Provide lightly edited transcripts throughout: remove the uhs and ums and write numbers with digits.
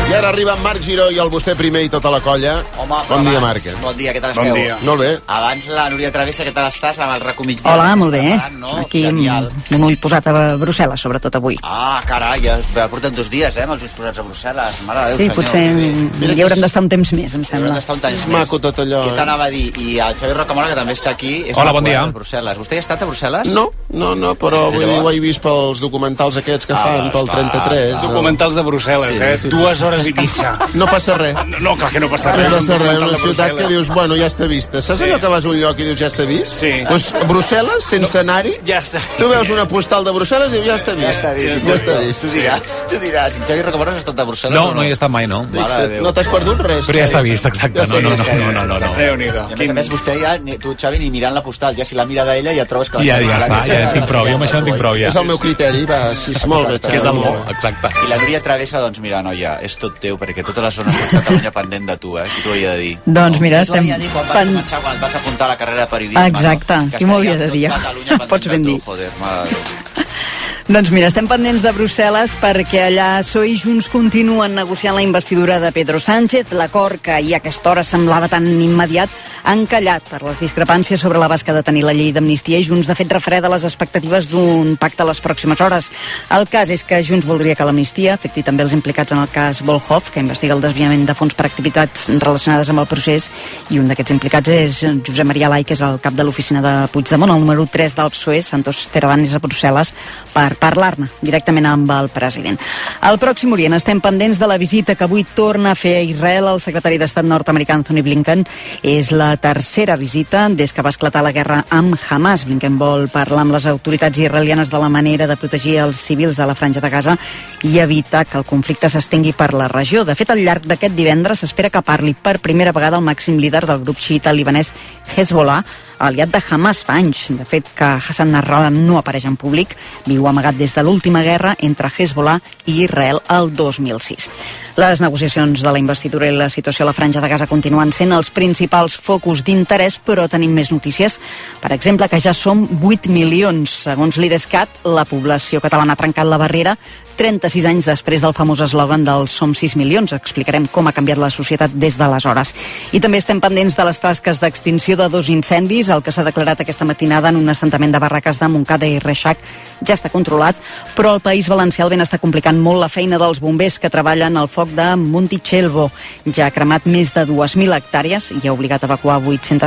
I ara arriba en Marc Giró i el Vostè primer i tota la colla. Home, bon dia, Marc. Bon dia, què tal esteu? Bon dia. Molt bé. Abans la Núria Travessa, què tal estàs amb el racó migdia? Hola, molt bé. No? Aquí Genial. un ull posat a Brussel·les, sobretot avui. Ah, carai, ja porten 2 dies, amb els ulls posats a Brussel·les. Mare de Déu, Sí, senyor. potser hi haurem d'estar un temps més, em Haurem sembla. d'estar un temps És més. maco tot allò, Què t'anava a dir? I el Xavi Rocamora, que també està aquí. És Hola, bon maco, dia. A Brussel·les. Vostè hi ha estat a Brussel·les? No, però vull dir, ho he vist pels documentals aquests que fan, pel 33. Documentals de Brussel·les, Sí. 2 hores i mitja. No passa res. No, clar que no passa No res. passa res, documental una de ciutat que Brussel·les. dius, bueno, ja està vista. Saps allò que vas a un lloc i dius, ja està vist? Sí. Doncs Brussel·les, sense anar-hi, Ja està. tu veus una postal de Brussel·les i dius, ja està vist. Ja està vist. Tu diràs. Si Xavi Rocamora has estat a Brussel·les No, o no hi he estat mai, no. Mare de Déu. No t'has perdut res. Però ja està vist, exacte. Ja sé, No. Déu-n'hi-do. I a més, vostè ja, tu, Xavi, ni mirant la postal, ja si la mira d'ella ja trobes que... Ja està, ja en tinc prou. Jo amb això en tinc prou, ja. És el meu criteri, va, sí, molt bé. Que és el Xavi, bo, molt bé. exacte. I la Núria Travessa, doncs mira, noia, és tot teu, perquè tota la zona de Catalunya pendent de tu, Qui t'ho havia de dir? Doncs mira, Qui t'ho havia estem de dir quan et vas apuntar a la carrera de periodisme? Exacte, no? Que qui m'ho havia estaria de dir? tot Catalunya pendent Pots ben de tu, dir. Joder, mare de Déu. Doncs mira, estem pendents de Brussel·les perquè allà PSOE i Junts continuen negociant la investidura de Pedro Sánchez. L'acord, que ahir a aquesta hora semblava tan immediat, ha encallat per les discrepàncies sobre l'abast que ha de tenir la llei d'amnistia i Junts, de fet, refreda les expectatives d'un pacte a les pròximes hores. El cas és que Junts voldria que l'amnistia afecti també els implicats en el cas Volhov, que investiga el desviament de fons per activitats relacionades amb el procés, i un d'aquests implicats és Josep Maria Lai, que és el cap de l'oficina de Puigdemont. El número 3 del PSOE, Santos Teradán, és a Brussel·les per parlar-ne directament amb el president. Al Pròxim Orient estem pendents de la visita que avui torna a fer a Israel el secretari d'Estat nord-americà Anthony Blinken. És la tercera visita des que va esclatar la guerra amb Hamas. Blinken vol parlar amb les autoritats israelianes de la manera de protegir els civils de la Franja de Gaza i evitar que el conflicte s'estengui per la regió. De fet, al llarg d'aquest divendres s'espera que parli per primera vegada el màxim líder del grup xiita libanès Hezbollah, aliat de Hamas fa anys. De fet, que Hassan Nasrallah no apareix en públic, viu amagat des de l'última guerra entre Hezbollah i Israel el 2006. Les negociacions de la investidura i la situació a la Franja de Gaza continuen sent els principals focus d'interès, però tenim més notícies. Per exemple, que ja som 8 milions. Segons l'IDESCAT, la població catalana ha trencat la barrera 36 anys després del famós eslògan del Som 6 milions. Explicarem com ha canviat la societat des d'aleshores. I també estem pendents de les tasques d'extinció de 2 incendis. El que s'ha declarat aquesta matinada en un assentament de barraques de Montcada i Reixac ja està controlat, però al País Valencià el vent està complicant molt la feina dels bombers que treballen al foc de Montitxelvo. Ja ha cremat més de 2.000 hectàrees i ha obligat a evacuar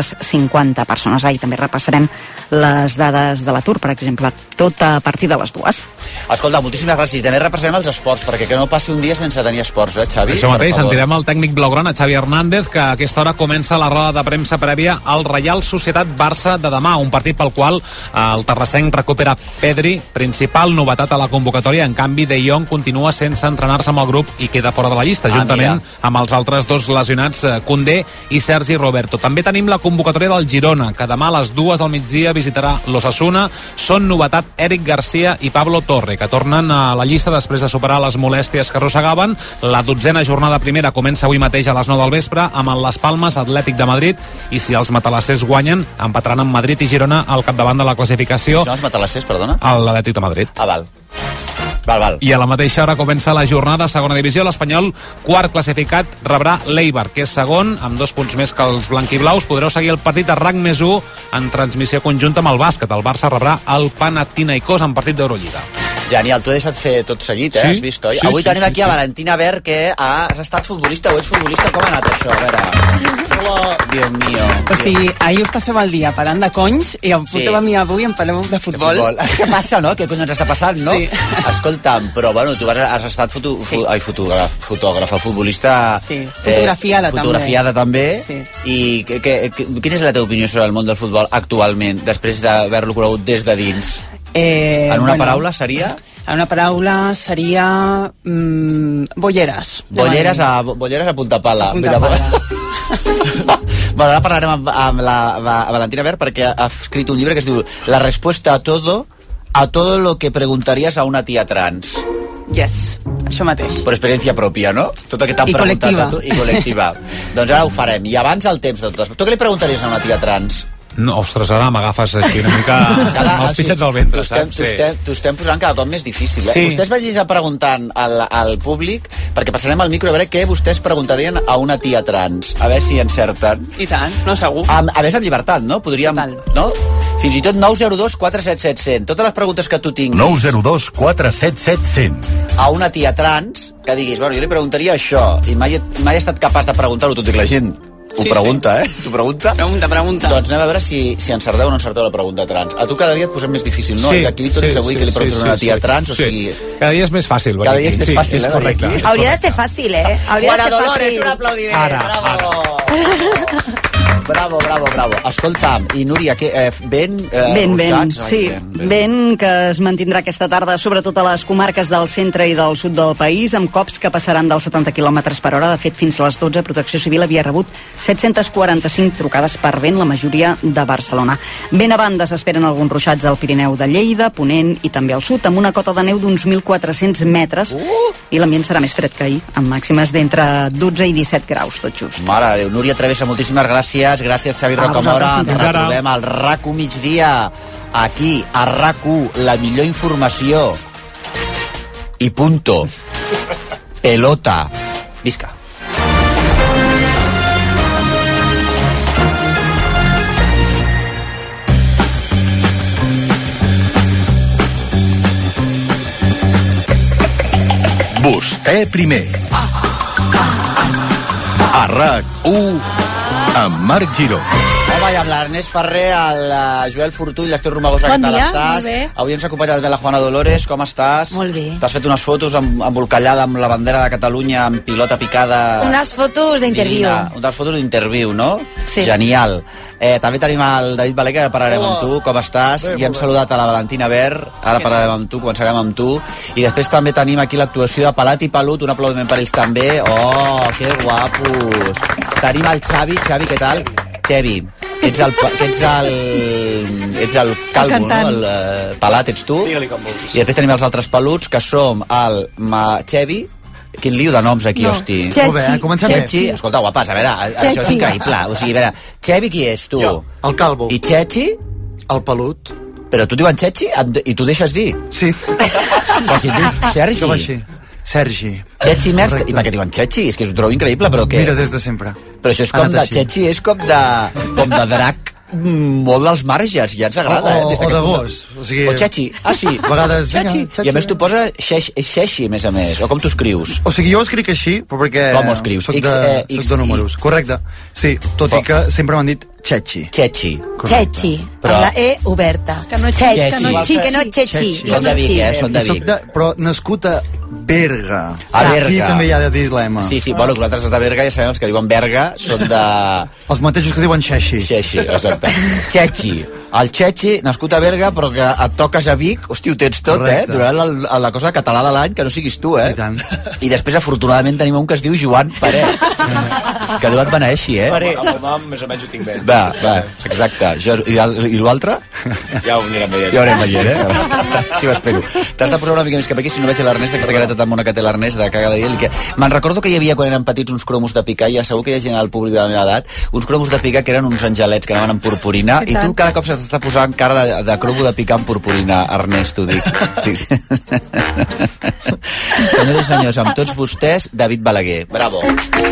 850 persones. Ahir també repassarem les dades de l'atur, per exemple, tot a partir de les 2. Escolta, moltíssimes gràcies. També repassarem els esports, perquè que no passi un dia sense tenir esports, Xavi? Això mateix, Per favor. sentirem el tècnic blaugrana, Xavi Hernández, que a aquesta hora comença la roda de premsa prèvia al Reial Societat Barça de demà, un partit pel qual el terrassenc recupera Pedri, principal novetat a la convocatòria. En canvi, De Jong continua sense entrenar-se amb el grup i queda fora de la llista, juntament amb els altres 2 lesionats, Koundé i Sergi Roberto. També tenim la convocatòria del Girona, que demà a les 2 del migdia visitarà l'Osasuna. Són novetat Eric Garcia i Pablo Torre, que tornen a la llista després de superar les molèsties que arrossegaven. La 12a jornada primera comença avui mateix a les 9 del vespre amb el Las Palmas Atlètic de Madrid, i si els matalassers guanyen, empataran amb Madrid i Girona al capdavant de la classificació. Són els matalassers, perdona? L'Atlètic de Madrid. Ah, val. Val. I a la mateixa hora comença la jornada a segona divisió. L'Espanyol, quart classificat, rebrà l'Eibar, que és segon, amb 2 punts més que els blanquiblaus. Podreu seguir el partit a RAC+1 en transmissió conjunta amb el bàsquet. El Barça rebrà el Panathinaikos en partit d'Eurolliga. Genial, t'ho he deixat fer tot seguit, Sí? Has vist, oi? Sí, Avui sí, tenim sí, aquí a Valentina Ver, que has estat futbolista o ets futbolista. Com ha anat això? A veure... Dios mío. O sigui, ahir us passeu el dia parlant de conys i em porteu a mi avui em parleu de futbol. Què passa, no? Què cony ens està passant, no? Sí. Escolta'm, però bueno, tu has estat fotògraf, futbolista... Sí, fotografiada també. Sí. I quina és la teva opinió sobre el món del futbol actualment, després d'haver-lo conegut des de dins? En una paraula seria? En una paraula seria... bolleres. Bolleres a punta pala. Bueno, ara parlarem amb la Valentina Ver, perquè ha escrit un llibre que es diu La respuesta a todo lo que preguntaries a una tia trans. Yes, això mateix. Per experiència pròpia, no? Tot el que t'han preguntat a tu. I col·lectiva. Doncs ara ho farem. I abans el temps de totes. Tu què li preguntaries a una tia trans? No, ostres, ara m'agafes així una mica amb els pitxets al ventre, saps? T'ho estem posant cada cop més difícil, eh? Sí. Vostès vagis a preguntant al públic, perquè passarem al micro a veure què vostès preguntarien a una tia trans. A veure si encerten. I tant, no, segur. A més, amb llibertat, no? Podríem... Total. No? Fins i tot 902 477 100. Totes les preguntes que tu tinguis 902 477 100. a una tia trans, que diguis, bueno, jo li preguntaria això, i mai he estat capaç de preguntar-ho, tot i que la gent ho pregunta, eh? T'ho pregunta? Pregunta. Doncs anem a veure si encerteu o no encerteu la pregunta trans. A tu cada dia et posem més difícil, no? Sí, I aquí tot és avui que li preguntes a una tia trans, o sigui... Cada dia és més fàcil. Cada dia és més fàcil, és correcte. venir aquí. Hauria de ser fàcil, eh? Hauria Juana de ser Dolores, fàcil. un aplaudiment. Ara, Bravo. Bravo. Escolta'm, i Núria, ben Ben, ruixats? sí. Vent que es mantindrà aquesta tarda, sobretot a les comarques del centre i del sud del país, amb cops que passaran dels 70 km per hora. De fet, fins a les 12, Protecció Civil havia rebut 745 trucades per vent, la majoria de Barcelona. Ben a banda s'esperen alguns ruixats al Pirineu de Lleida, Ponent i també al sud, amb una cota de neu d'uns 1.400 metres, i l'ambient serà més fred que ahir, amb màximes d'entre 12 i 17 graus, tot just. Mare de Déu, Núria Travessa, moltíssimes gràcies. Gràcies, Xavi Rocamora. Ens retrobem al RAC1 migdia. Aquí, a RAC1, la millor informació. I punto. Pelota. Visca. Vostè primer. A RAC1 amb Marc Giró. Home, i amb l'Ernest Ferrer, el Joel Fortuny, l'Ester Romagosa, Bon què tal dia, estàs? molt bé. Avui ens ha acompanyat també la Juana Dolores, com estàs? Molt bé. T'has fet unes fotos embolcallada amb la bandera de Catalunya, amb pilota picada... Unes fotos d'interviu. Divina. Unes fotos d'interviu, no? Sí. Genial. També tenim el David Balaguer, que ara parlarem amb tu, com estàs? Bé, I hem saludat a la Valentina Ver, ara parlarem amb tu, començarem amb tu. I després també tenim aquí l'actuació de Palat i Pelut, un aplaudiment per ells també. Oh, que guapos. Tenim el Xavi, què tal? Xavi, ets el calvo, no? El Pelat ets tu. Digue-li com vulguis. I després tenim els altres peluts, que som el Xavi. Quin lío de noms aquí, hosti. Molt bé, comencem bé. Chechi, escolta, guapes, a veure, això és increïble. O sigui, a veure, Xevi qui és, tu? Jo, el calvo. I Chechi? El pelut. Però tu diuen Chechi i tu deixes dir? Sí. Però si tu, Sergi. Com així? Sergi. Chechi més... Correcte. I per què diuen Chechi? És que ho trobo increïble, però què? Mira, des de sempre. Però això és com de... Chechi és com de drac molt dels marges, ja ens agrada. O des d'aquest de punt gos. O sigui... O Chechi, ah sí. A vegades, vinga, Chechi. Chechi. I a més tu poses Xexi, a més a més. O com tu escrius? O sigui, jo ho escric així, però perquè... Com ho escrius? Soc de números. Correcte. Sí, tot i que sempre m'han dit Chechi. Chechi. Chechi, Però- amb la E oberta. Que no Chechi. que no Chechi. Són de Vic, són de I soc Vic. però nascut a Berga. A Berga. Aquí també hi ha de dir la M. Sí, bueno, nosaltres de Berga ja sabem els que diuen Berga són de... Els mateixos que diuen Xexi. Xexi, exacte. Xexi. El Xexi, nascut a Berga, però que et toques a Vic, hosti, ho tens tot, Correcte. Durant la cosa català de l'any, que no siguis tu, I tant. I després, afortunadament, tenim un que es diu Joan Paret, que tu et beneixi, Amb el nom més o menys ho tinc bé. Va, exacte. I l'altre? Ja ho anirem veient. Ja ho haurem veient, Sí, ho espero. T'has de posar una mica més cap aquí, si no veig l'Ernest, aquesta careta tan bona que té l'Ernest, de cada dia. Me'n recordo que hi havia, quan érem petits, uns cromos de picar, i ja segur que hi ha gent al públic de la meva edat, uns cromos de picar que eren uns angelets que anaven amb purpurina, i tu cada cop s'està posant cara de cromo de picar amb purpurina, Ernest, t'ho dic. Senyores i senyors, amb tots vostès, David Balaguer. Bravo.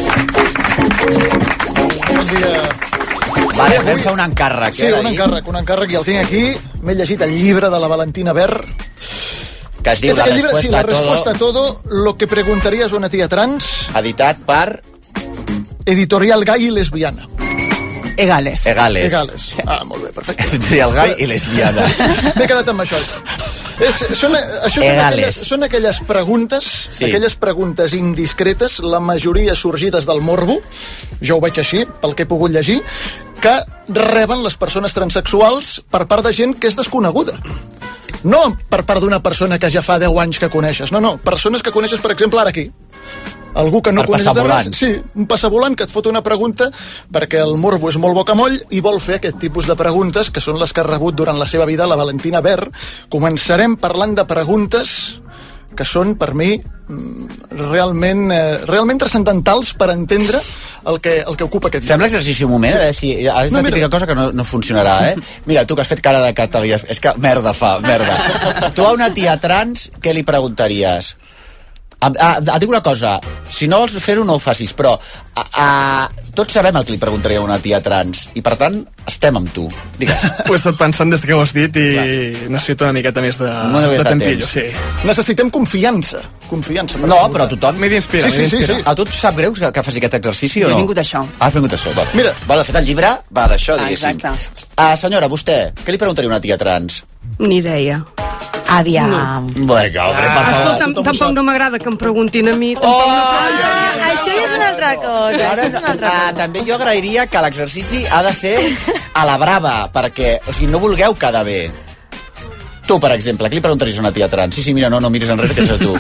Bon dia. Vale, vam fer un encàrrec, Sí, un encàrrec, i el tinc aquí. M'he llegit el llibre de la Valentina Ver. que es diu És La aquell llibre, sí, respuesta La respuesta a a todo, lo que preguntarías a una tía trans, editat per editorial gay i lesbiana. Egales. Egales. Egales. Ah, molt bé, perfecte. Editorial gai i lesbiana. M'he quedat amb això. Egales. Són aquelles preguntes, Sí. aquelles preguntes indiscretes, la majoria sorgides del morbo, jo ho veig així, pel que he pogut llegir, que reben les persones transexuals per part de gent que és desconeguda. No per part d'una persona que ja fa 10 anys que coneixes, no, persones que coneixes, per exemple, ara aquí. Algú que no Per coneixes de res. passavolant. Sí, un passavolant que et fot una pregunta perquè el morbo és molt bocamoll i vol fer aquest tipus de preguntes, que són les que ha rebut durant la seva vida la Valentina Ver. Començarem parlant de preguntes que són, per mi, realment transcendentals per entendre el que ocupa aquest Fem l'exercici un moment, a veure si... És la típica cosa que no funcionarà, Mira, tu que has fet cara de que t'havies... És que merda fa, merda. Tu a una tia trans, què li preguntaries? Et dic una cosa, si no vols fer-ho no ho facis, però tots sabem el que li preguntaria a una tia trans i per tant estem amb tu. Digues. Ho he estat pensant des que ho has dit i necessito una miqueta més de tempillo. Sí. Necessitem confiança. No, però tothom... M'he d'inspirar. Sí. A tu et sap greu que faci aquest exercici o no? He vingut a això. Has vingut a això, va. Mira. De fet, el llibre va d'això, diguéssim. Exacte. Senyora, vostè, què li preguntaria a una tia trans? Ni idea. Aviam. Vinga, per favor. Escolta, tampoc no m'agrada que em preguntin a mi. Això ja és una altra cosa. També jo agrairia que l'exercici ha de ser a la brava, perquè, o sigui, no vulgueu quedar bé. Tu, per exemple, què li preguntaries a una tia trans? Sí, mira, no miris enrere, que ets a tu.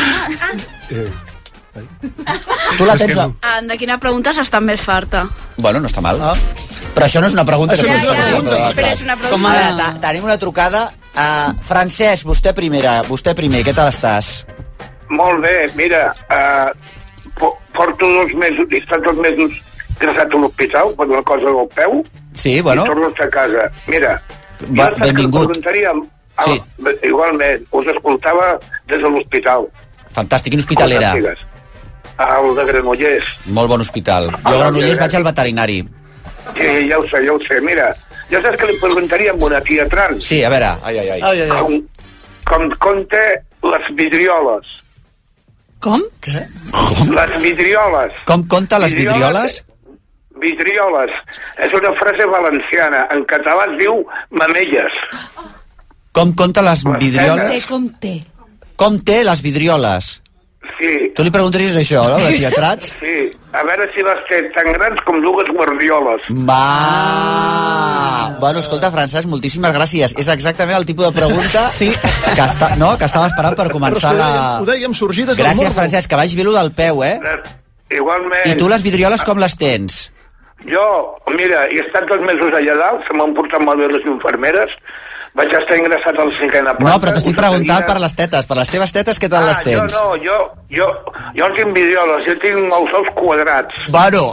Tu la tens... De quina pregunta s'està més farta? Bueno, no està mal. Però això no és una pregunta. Però és una pregunta. Tenim una trucada. Francesc, vostè primer, què tal estàs? Molt bé, mira, porto 2 mesos, he estat 2 mesos ingressat a l'hospital per una cosa del peu. Sí, bueno. I torno a estar a casa. Mira, benvingut. Sí. Igualment, us escoltava des de l'hospital. Fantàstic, quin hospital era? El de Granollers. Molt bon hospital. Jo a Granollers vaig al veterinari. Sí, ja ho sé. Mira, ja saps que li preguntaria a una tia trans. Sí, a veure. Com conté les vidrioles. Com? Què? Les vidrioles. Com conta les vidrioles? Vidrioles. És una frase valenciana. En català es diu mamelles. Com conta les vidrioles? Com té les vidrioles? Sí. Tu li preguntaries això, no, de tia trans? Sí, a veure si les té tan grans com 2 guardioles. Bueno, escolta, Francesc, moltíssimes gràcies. És exactament el tipus de pregunta que estava esperant per començar la... Ho dèiem, sorgides del morbo. Gràcies, Francesc, que vaig dir-ho del peu, Igualment. I tu les vidrioles com les tens? Jo, mira, he estat 2 mesos allà dalt, se m'han portat molt bé les infermeres, vaig estar ingressat a la 5a planta. No, però t'estic preguntant per les tetes. Per les teves tetes, què tal les tens? Jo no tinc vidrioles, jo tinc els ous quadrats. Bueno,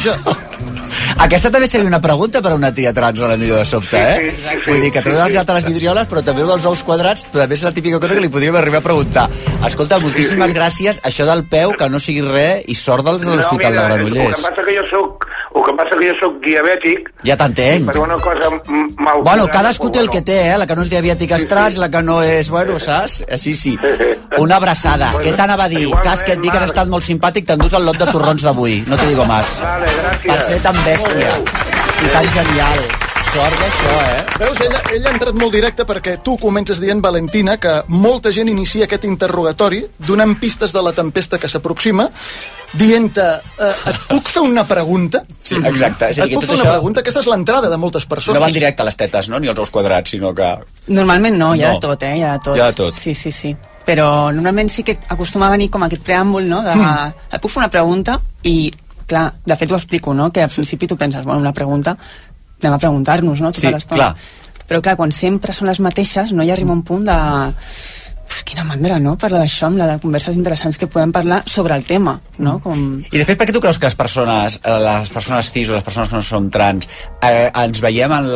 aquesta també seria una pregunta per a una tia trans a la millor de sobte, Sí. Vull dir que també has anat a les vidrioles, però també dels ous quadrats, també és la típica cosa que li podríem arribar a preguntar. Escolta, moltíssimes gràcies. Això del peu, que no sigui res, i sort de l'Hospital de Granollers. El que passa que jo soc diabètic. Ja t'entenc. Per una cosa mal... Bueno, cadascú té el que té, la que no és diabètica és trans, la que no és... Bueno, saps? Sí. Una abraçada. Què t'anava a dir? Saps que et dic que has estat molt simpàtic, t'endús el lot de torrons d'avui. No te digo más. Vale, gràcies. Per ser tan bèstia. I tan genial. Sort d'això, Veus, ell ha entrat molt directe perquè tu comences dient, Valentina, que molta gent inicia aquest interrogatori donant pistes de la tempesta que s'aproxima, dient-te, et puc fer una pregunta? Sí, exacte. Et puc fer una pregunta? Aquesta és l'entrada de moltes persones. No van directe a les tetes, no? Ni als ous quadrats, sinó que... Normalment no, hi ha de tot, hi ha de tot. Hi ha de tot. Sí. Però normalment sí que acostuma a venir com aquest preàmbul, no? Et puc fer una pregunta i, clar, de fet ho explico, no? Que al principi tu penses, bueno, una pregunta, anem a preguntar-nos, no? Tota l'estona. Però clar, quan sempre són les mateixes, no hi arriba un punt de... Quina mandra, no? Parlar d'això, amb la de converses interessants que podem parlar sobre el tema, no? I després, per què tu creus que les persones cis o les persones que no són trans ens veiem en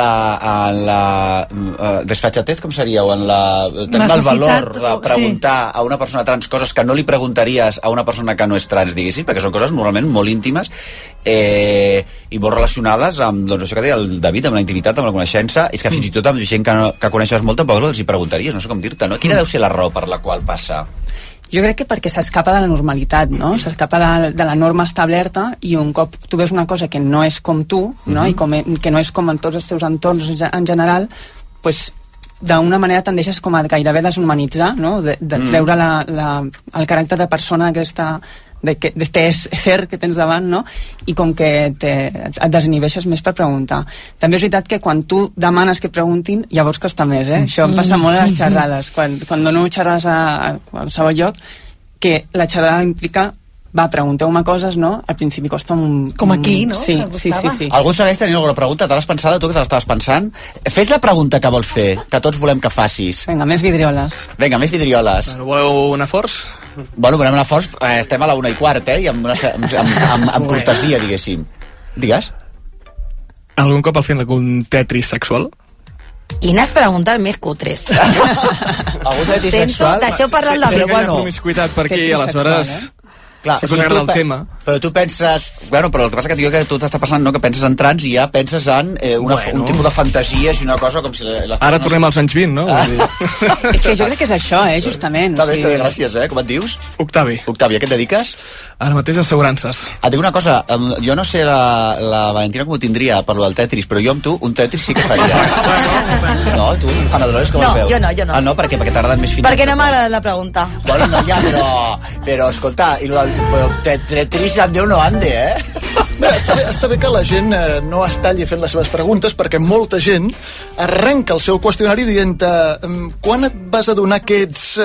la desfatxatez, com seria? O en la... Tenim el valor de preguntar a una persona trans coses que no li preguntaries a una persona que no és trans, diguéssim, perquè són coses normalment molt íntimes i molt relacionades amb, doncs, això que deia el David, amb la intimitat, amb la coneixença. És que fins i tot amb gent que coneixes molt tampoc els hi preguntaries, no sé com dir-te, no? Quina deu ser la raó per la qual passa? Jo crec que perquè s'escapa de la normalitat, no? S'escapa de la norma establerta i un cop tu veus una cosa que no és com tu, no? I que no és com en tots els teus entorns en general, pues, d'una manera tendeixes com a gairebé deshumanitzar, no? De treure el caràcter de persona aquesta d'este ser que tens davant, no? I com que et desinhibeixes més per preguntar. També és veritat que quan tu demanes que preguntin, llavors costa més, Això em passa molt a les xerrades. Quan dono xerrades a qualsevol lloc, que la xerrada implica va, pregunteu-me coses, no? Al principi costa un... Com aquí, no? Sí. Algú segueix tenint alguna pregunta? Te l'has pensada, tu que te l'estaves pensant? Fes la pregunta que vols fer, que tots volem que facis. Vinga, més vidrioles. Vinga, més vidrioles. Voleu anar forts? Bueno, volem anar forts, estem a la 1:15, i amb cortesia, diguéssim. Digues? Algun cop al fer algun tetris sexual? Quines preguntes més cutres. Algun tetris sexual? Deixeu parlar el David. Sí, que hi ha promiscuïtat per aquí, aleshores... Clar, si us agrada el tema. Però tu penses... Bueno, però el que passa que tu t'està passant, no?, que penses en trans i ja penses en un tipus de fantasies i una cosa com si... Ara tornem als anys 20, no? És que jo crec que és això, justament. Està bé, gràcies, Com et dius? Octavi. Octavi, a què et dediques? Ara mateix assegurances. Et dic una cosa, jo no sé la Valentina com ho tindria per lo del Tetris, però jo amb tu un Tetris sí que faria. No, tu, Ana Dolores, com el veus? Jo no. Ah, no, perquè t'agraden més fins. Perquè no m'ha agradat la pregunta. Bueno, no, ja, però escolta, i lo del Tetris ande o no ande, Bé, està bé que la gent no es talli fent les seves preguntes, perquè molta gent arrenca el seu qüestionari dient quan et vas adonar que ets...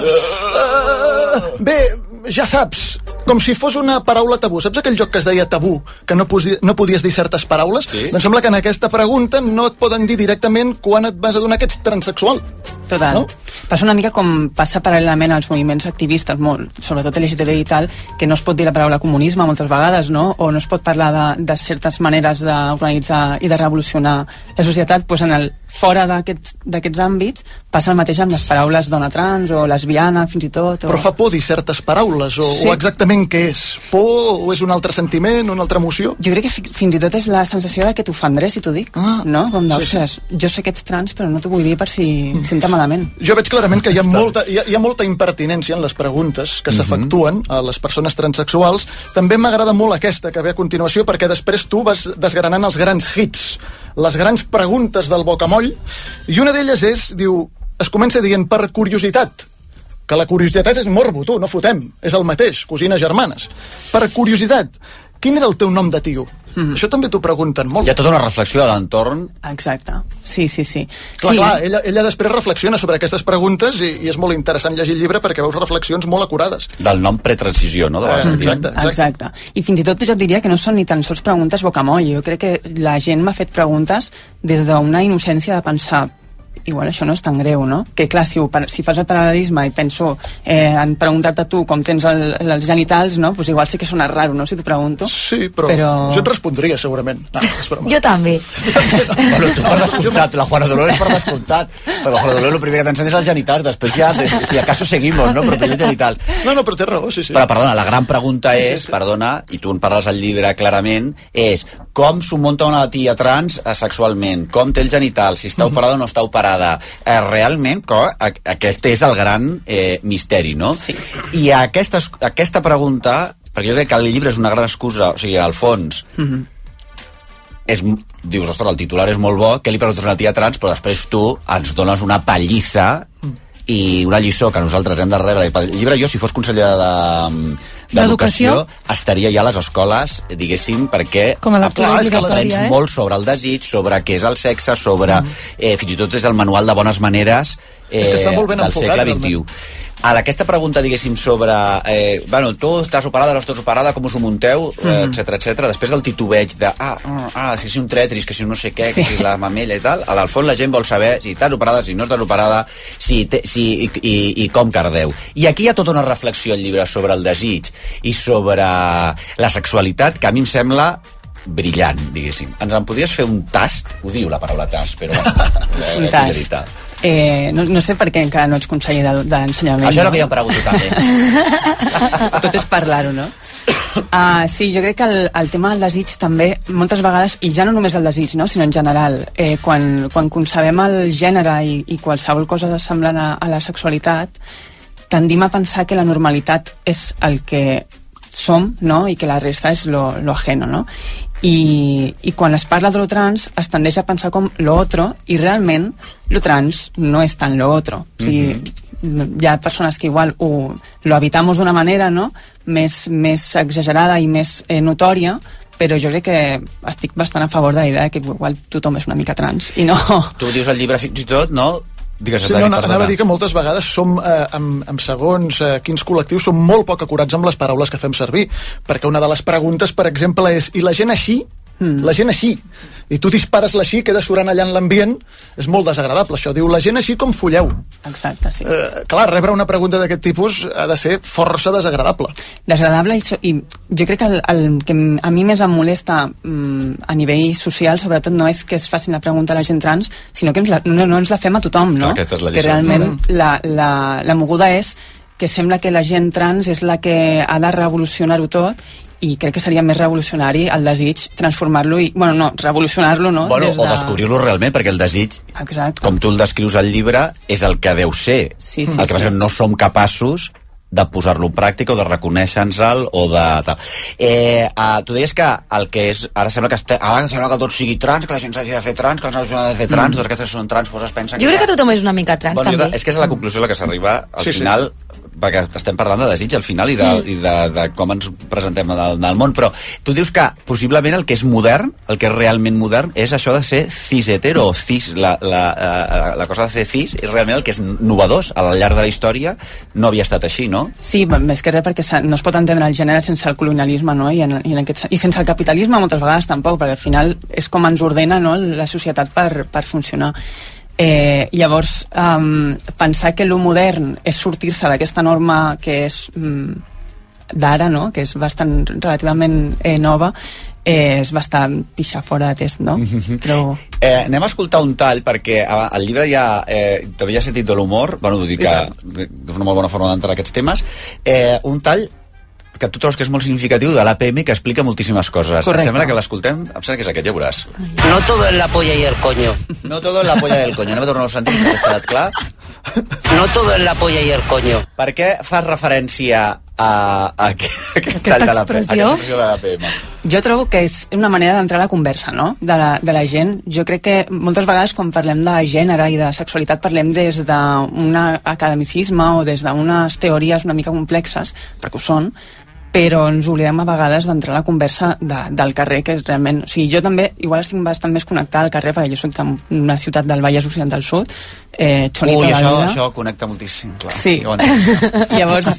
Bé, ja saps, com si fos una paraula tabú. Saps aquell joc que es deia tabú, que no podies dir certes paraules? Sí. Doncs sembla que en aquesta pregunta no et poden dir directament quan et vas adonar que ets transsexual. Total. No? Passa una mica com passa paral·lelament als moviments activistes, sobretot LGTBI i tal, que no es pot dir la paraula comunisme moltes vegades, no? O no es pot parlar de certes maneres d'organitzar i de revolucionar la societat, doncs fora d'aquests àmbits passa el mateix amb les paraules dona trans o lesbiana, fins i tot. Però fa por dir certes paraules, o exactament què és? Por o és un altre sentiment, una altra emoció? Jo crec que fins i tot és la sensació de que t'ofendré si t'ho dic, no? Com d'ostres, jo sé que ets trans però no t'ho vull dir per si em senta malament. Jo veig clarament que hi ha molta impertinència en les preguntes que s'efectuen a les persones transsexuals. També m'agrada molt aquesta que ve a continuació, perquè després tu vas desgranant els grans hits, les grans preguntes del bocamoll, i una d'elles es comença dient per curiositat, que la curiositat és morbo, tu, no fotem, és el mateix, cosines germanes. Per curiositat, quin era el teu nom de tio? Això també t'ho pregunten molt. Hi ha tota una reflexió a l'entorn. Exacte, sí. Clar, ella després reflexiona sobre aquestes preguntes i és molt interessant llegir el llibre perquè veus reflexions molt acurades. Del nom pretransició, no? Exacte. I fins i tot jo et diria que no són ni tan sols preguntes bocamoll. Jo crec que la gent m'ha fet preguntes des d'una innocència de pensar igual això no és tan greu, no? Que clar, si fas el paral·lelisme i penso en preguntar-te tu com tens els genitals, no? Pues igual sí que sona raro, no? Si t'ho pregunto. Sí, però... jo et respondria, segurament. Jo també. Bueno, tu per descomptat, la Juana Dolores per descomptat. Perquè la Juana Dolores el primer que t'ensenya és els genitals, després ja, si acaso seguimos, no? Però primer els genitals. No, però té raó, sí. Però, perdona, la gran pregunta és, perdona, i tu en parles al llibre clarament, és com s'ho munta una tia trans sexualment, com té el genital, si està operada o no està operada. Realment, aquest és el gran misteri, no? Sí. I aquesta pregunta, perquè jo crec que el llibre és una gran excusa, o sigui, al fons, dius, ostres, el titular és molt bo, què li preguntes a una tia trans, però després tu ens dones una pallissa i una lliçó que nosaltres hem de rebre. I pel llibre jo, si fos conseller d'Educació, estaria ja a les escoles, diguéssim, perquè aprens molt sobre el desig, sobre què és el sexe, sobre fins i tot és el manual de bones maneres del segle XXI. A aquesta pregunta, diguéssim, sobre tu estàs operada, no estàs operada, com us ho munteu, etc. Després del titubeig de si un Tetris, que si no sé què, que si la mamella i tal, al fons la gent vol saber si estàs operada, si no estàs operada, i com cardeu. I aquí hi ha tota una reflexió al llibre sobre el desig i sobre la sexualitat que a mi em sembla brillant, diguéssim. Ens en podries fer un tast? Ho diu la paraula tast, però... un tast. No sé per què encara no ets conseller d'ensenyament. Això és el que jo em pregunto també. Tot és parlar-ho, no? Sí, jo crec que el tema del desig també, moltes vegades, i ja no només el desig, no? Sinó en general, quan concebem el gènere i qualsevol cosa semblant a la sexualitat, tendim a pensar que la normalitat és el que som, no? I que la resta és lo ajeno, no? I quan es parla de lo trans es tendeix a pensar com lo otro, i realment lo trans no és tan lo otro. O sigui, hi ha persones que igual lo habitamos d'una manera, no? Més exagerada i més notòria, però jo crec que estic bastant a favor de la idea que igual tothom és una mica trans i no... Tu dius al llibre fins i tot, no? Digues, sí, anava a dir que moltes vegades som, amb segons quins col·lectius, som molt poc acurats amb les paraules que fem servir, perquè una de les preguntes, per exemple, és i la gent així? La gent així. I tu dispares l'així, queda surant allà en l'ambient, és molt desagradable, això. Diu, la gent així com folleu. Exacte, sí. Clar, rebre una pregunta d'aquest tipus ha de ser força desagradable. Desagradable, i jo crec que el que a mi més em molesta a nivell social, sobretot, no és que es facin la pregunta a la gent trans, sinó que no ens la fem a tothom, no? Aquesta és la que realment la moguda és que sembla que la gent trans és la que ha de revolucionar-ho tot, i crec que seria més revolucionari el desig transformar-lo i, bueno, no, revolucionar-lo, no? Bueno, o descobrir-lo realment, perquè el desig, com tu el descrius al llibre, és el que deu ser. Sí, el que passa que no som capaços de posar-lo en pràctica o de reconèixer-nos-el o de tal. Tu deies que el que és... Ara sembla que tot sigui trans, que la gent s'hagi de fer trans, que les nois s'han de fer trans, totes aquestes són trans, es pensen jo crec que tothom és una mica trans, també. És que és la conclusió a la que s'arriba al final, perquè estem parlant de desig al final i de com ens presentem al món, però tu dius que possiblement el que és modern, el que és realment modern, és això de ser cis-hetero o cis, la cosa de ser cis és realment el que és novedós. Al llarg de la història no havia estat així, no? Sí, més que res perquè no es pot entendre el gènere sense el colonialisme, no? I sense el capitalisme moltes vegades tampoc, perquè al final és com ens ordena, no, la societat per funcionar. Llavors, pensar que lo modern és sortir-se d'aquesta norma que és d'ara, no? Que és bastant relativament nova, és bastant pixar fora de test, no? Però... anem a escoltar un tall, perquè al llibre ja també hi ha sentit de l'humor, bueno, vull dir que és una molt bona forma d'entrar a aquests temes, un tall que tu trobes que és molt significatiu de l'APM i que explica moltíssimes coses. Correcte. Em sembla que l'escoltem, em sembla que és aquest, ja veuràs. No todo es la polla y el coño. No todo es la polla y el coño. Anem a tornar als sentits, que has quedat clar. No todo es la polla y el coño. Per què fas referència a aquest tall de l'expressió de l'APM? Jo trobo que és una manera d'entrar a la conversa, no? De la gent. Jo crec que moltes vegades quan parlem de gènere i de sexualitat parlem des d'un academicisme o des d'unes teories una mica complexes, perquè ho són, però ens oblidem a vegades d'entrar a la conversa del carrer, que és realment... O sigui, jo també igual estic bastant més connectada al carrer, perquè jo soc d'una ciutat del Vallès Occidental Sud, xonita de la vida. Això connecta moltíssim, clar. Sí. Llavors,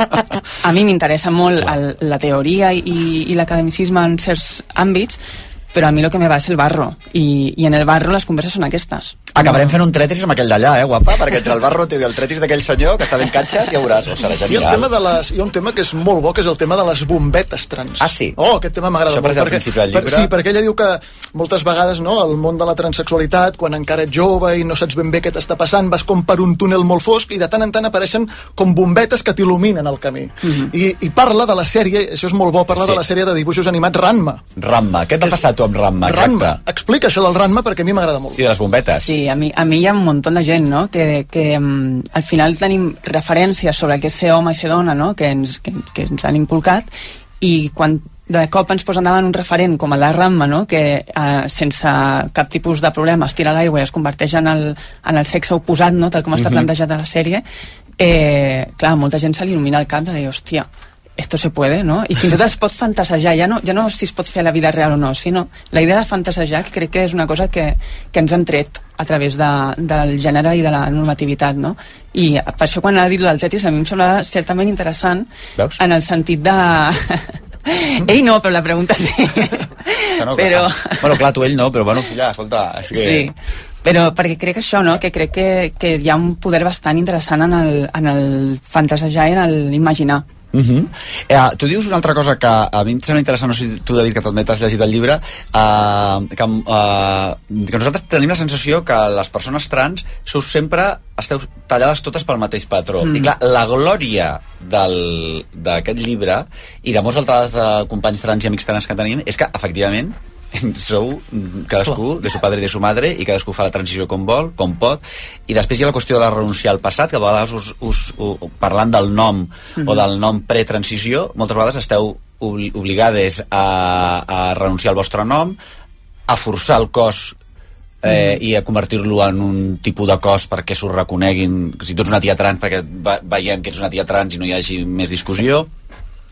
a mi m'interessa molt la teoria i l'academicisme en certs àmbits, però a mi el que me va és el barro, i en el barro les converses són aquestes. Acabarem fent un tretris amb aquell d'allà, guapa, perquè entre el barro teu i el tretris d'aquell senyor que està ben catxes, ja veuràs, serà genial. Hi ha un tema que és molt bo, que és el tema de les bombetes trans. Ah, sí? Oh, aquest tema m'agrada molt. Això al principi del llibre. Sí, perquè ella diu que moltes vegades, no, el món de la transsexualitat, quan encara ets jove i no saps ben bé què t'està passant, vas com per un túnel molt fosc i de tant en tant apareixen com bombetes que t'il·luminen el camí. I parla de la sèrie, això és molt bo, parla de la sèrie de dibuixos animats Ranma. Ranma, què t'ha passat tu amb Ranma? Ranma, explica això del Ranma perquè a mi m'agrada molt. I de les bombetes? Sí, a mi hi ha un munt de gent, no? que al final tenim referències sobre el que és ser home i ser dona, no? que ens han inculcat, i quan de cop ens posen davant un referent com el de Ranma, no? Que sense cap tipus de problema es tira a l'aigua i es converteix en el sexe oposat, no? Tal com està plantejat a la sèrie, clar, molta gent se li il·lumina el cap de dir, hòstia, esto se puede, no? I fins i tot es pot fantasejar, ja no si es pot fer a la vida real o no, sinó la idea de fantasejar, que crec que és una cosa que ens han tret a través del gènere i de la normativitat, no? I per això quan ha dit del Tetris a mi em sembla certament interessant. Veus? En el sentit de... Ell no, però la pregunta sí. Però... Bueno, clar, tu ell no, però bueno, filla, escolta... És que... Sí. Però perquè crec això, no? Que crec que hi ha un poder bastant interessant en el fantasejar i en l'imaginar. Tu dius una altra cosa que a mi em sembla interessant, no sé si tu, David, que també t'has llegit el llibre, que nosaltres tenim la sensació que les persones trans esteu tallades totes pel mateix patró. I clar, la glòria d'aquest llibre i de molts altres companys trans i amics trans que tenim és que, efectivament, sou cadascú de su padre i de su madre i cadascú fa la transició com vol, com pot, i després hi ha la qüestió de la renunciar al passat, que a vegades parlant del nom o del nom pretransició, moltes vegades esteu obligades a renunciar al vostre nom, a forçar el cos i a convertir-lo en un tipus de cos perquè s'ho reconeguin, si tu ets una tia trans perquè veiem que ets una tia trans i no hi hagi més discussió.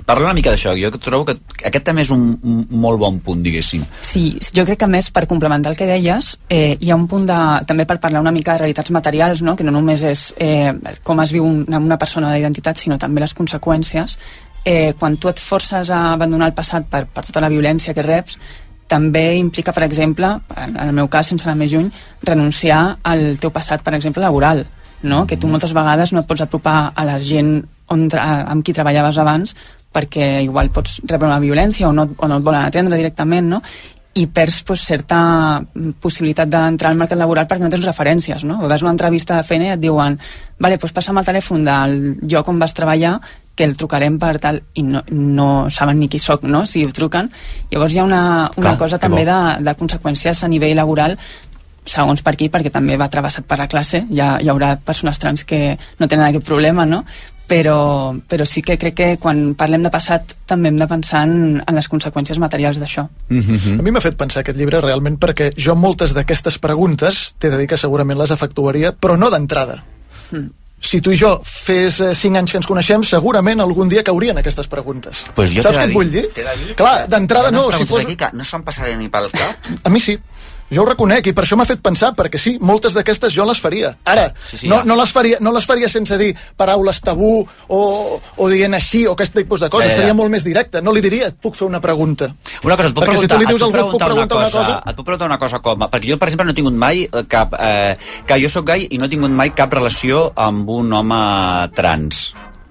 Parla una mica d'això, jo trobo que aquest també és un molt bon punt, diguéssim. Sí, jo crec que més per complementar el que deies, hi ha un punt també per parlar una mica de realitats materials, no? Que no només és com es viu una persona de la identitat, sinó també les conseqüències. Quan tu et forces a abandonar el passat per tota la violència que reps, també implica, per exemple, en el meu cas, sense anar més lluny, renunciar al teu passat, per exemple, laboral, no? Que tu moltes vegades no et pots apropar a la gent amb qui treballaves abans perquè igual pots rebre una violència o no et volen atendre directament, no? I perds certa possibilitat d'entrar al mercat laboral perquè no tens referències, no? O vas a una entrevista de feina i et diuen vale, doncs passa'm el telèfon del lloc on vas treballar que el trucarem per tal, i no saben ni qui soc, no?, si ho truquen. Llavors hi ha una cosa també de conseqüències a nivell laboral, segons per aquí, perquè també va travessat per la classe, hi haurà persones trans que no tenen aquest problema, no?, però sí que crec que quan parlem de passat també hem de pensar en les conseqüències materials d'això. A mi m'ha fet pensar aquest llibre realment perquè jo moltes d'aquestes preguntes t'he de dir que segurament les efectuaria, però no d'entrada. Si tu i jo fes 5 anys que ens coneixem, segurament algun dia caurien aquestes preguntes. Pues jo saps què et vull dir? Clar, d'entrada no. Si fos... no se'n passaria ni pel cap? A mi sí. Jo ho reconec, i per això m'ha fet pensar, perquè sí, moltes d'aquestes jo les faria. Ara, no les faria sense dir paraules tabú o dient així o aquest tipus de coses. Seria molt més directe. No li diria, et puc fer una pregunta. Una cosa, et puc preguntar una cosa com... Perquè jo, per exemple, no he tingut mai cap... que jo sóc gai i no he tingut mai cap relació amb un home trans.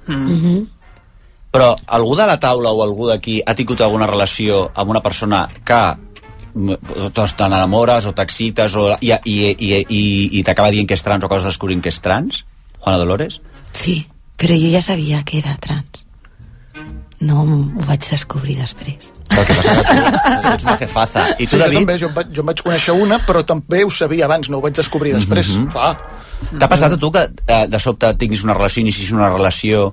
Però algú de la taula o algú d'aquí ha tingut alguna relació amb una persona que t'enamores o t'excites i t'acaba dient que és trans o acabes descobrint que és trans? Juana Dolores? Sí, però jo ja sabia que era trans. No ho vaig descobrir després. Però què passa que tu ets una jefaza. I tu, David? També, jo em vaig conèixer una, però també ho sabia abans, no ho vaig descobrir després. Clar. T'ha passat a tu que de sobte tinguis una relació, inicis una relació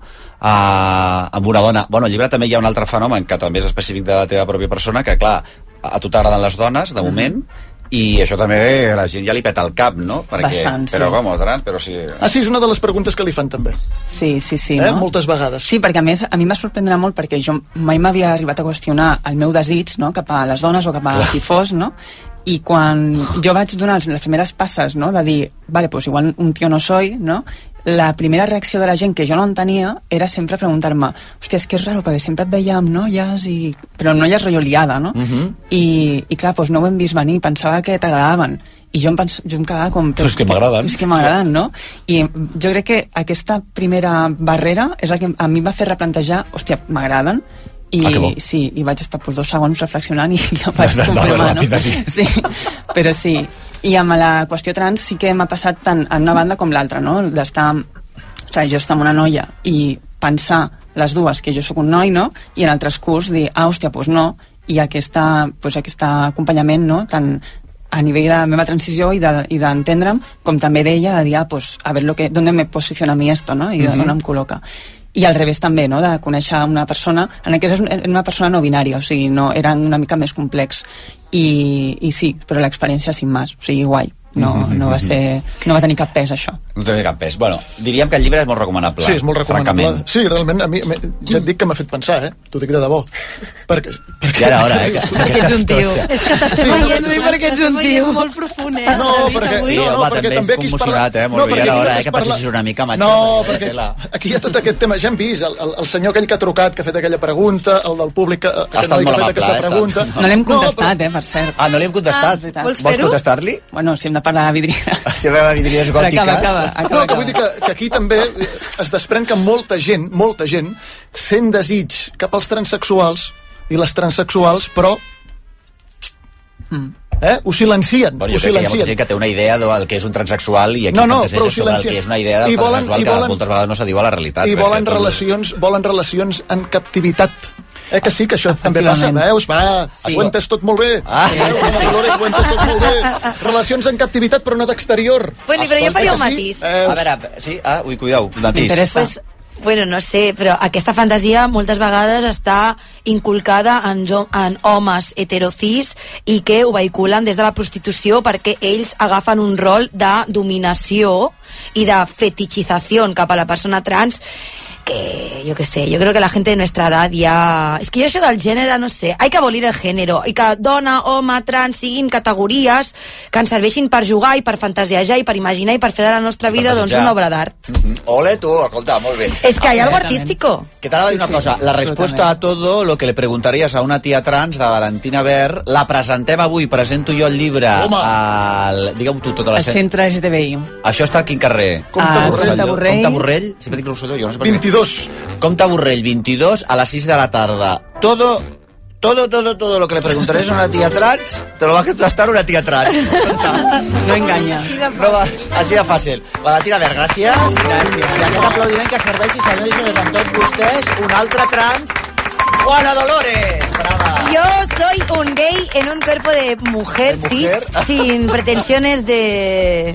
amb una dona? Bueno, al llibre també hi ha un altre fenomen que també és específic de la teva pròpia persona, que clar, a tu t'agraden les dones, de moment, i això també a la gent ja li peta el cap, no? Perquè, bastant, sí. Però com, trans? Però sí... sí, és una de les preguntes que li fan també. Sí, no? Moltes vegades. Sí, perquè a més, a mi m'ha sorprendrà molt perquè jo mai m'havia arribat a qüestionar el meu desig, no?, cap a les dones o cap a qui fos, no? I quan jo vaig donar les primeres passes, no?, de dir, vale, pues igual un tio no soy, no?, la primera reacció de la gent que jo no entenia era sempre preguntar-me, hòstia, és que és raro, perquè sempre et veia amb noies, però noies rotllo liada, no? I clar, doncs no ho hem vist venir, pensava que t'agradaven. I jo em quedava com... Però és que m'agraden. És que m'agraden, no? I jo crec que aquesta primera barrera és la que a mi va fer replantejar, hòstia, m'agraden, i sí, i vaig estar 2 segons reflexionant i ja vaig confirmar, no? Sí, però sí. I amb la qüestió trans sí que m'ha passat tant en una banda com l'altra, no? D'estar... O sigui, jo estar amb una noia i pensar les dues que jo sóc un noi, no? I en el transcurs dir, hòstia, doncs no. I aquest acompanyament, no? Tant a nivell de la meva transició i d'entendre'm, com també d'ella, de dir, pues, a ver ¿dónde me posiciona a mí esto, no? I d'on em col·loca. I al revés també, no?, de conèixer una persona, en aquest és una persona no binària, o sigui, no, era una mica més complex. I sí, però l'experiència sin más, o sigui, guai. No va tenir cap pes, això. No tenia cap pes. Bueno, diríem que el llibre és molt recomanable. Sí, és molt recomanable. Francament. Sí, realment, a mi ja et dic que m'ha fet pensar, t'ho dic de debò. Perquè ja era hora, Perquè ets un tio. És que t'estem veient perquè ets un tio. Molt profund, No, perquè també aquí es parla... Molt bé, ja era hora, que passis una mica matxo. No, perquè aquí hi ha tot aquest tema. Ja hem vist el senyor aquell que ha trucat, que ha fet aquella pregunta, el del públic que ha fet aquesta pregunta. No l'hem contestat, per cert. Ah, no l'hem contestat? Vols contestar-li? Bueno, si hem de parlar de vidrieres. Si hem de vidrieres gòtiques. No, que vull dir que aquí també es desprèn que molta gent sent desig cap als transsexuals i les transsexuals, però ho silencien. Bueno, jo crec que hi ha molta gent que té una idea del que és un transsexual i aquí fantaseja sobre el que és una idea del transsexual que moltes vegades no s'adiu a la realitat. I volen relacions en captivitat. Que sí, que això també passa, veus? Ho entes tot molt bé. Ho entes tot molt bé. Relacions en captivitat, però no d'exterior. Bueno, però jo faria un matís. A veure, sí? Cuidao, matís. Bueno, no sé, però aquesta fantasia moltes vegades està inculcada en homes heterocis i que ho vehiculen des de la prostitució perquè ells agafen un rol de dominació i de fetitxització cap a la persona trans que, yo qué sé, yo creo que la gente de nuestra edad ya... És que jo això del gènere, no sé, hay que abolir el género, i que dona, home, trans siguin categories que ens serveixin per jugar i per fantasiejar i per imaginar i per fer de la nostra vida doncs una obra d'art. Ole, tu, escolta, molt bé. És que hay algo artístico. Que t'anava a dir una cosa, la respuesta a todo lo que le preguntaries a una tia trans de Valentina Ver, la presentem avui, presento jo el llibre al... Digue-ho tu tota la Al centre LGTBI. Això està a quin carrer? Comte Borrell. Comte Borrell, sempre dic Rosselló, jo no sé per 22. Comte Borrell, 22, a les 6 de la tarda. Todo lo que le preguntaréis a una tía trans, te lo va a contestar una tía trans. No enganya. No va, així de fàcil. Valentina Ver, gràcies. I aquest aplaudiment que serveixi, senyors i senyors, amb tots vostès, un altre trans, Juana Dolores. Brava. Yo soy un gay en un cuerpo de mujer cis, sin pretensiones de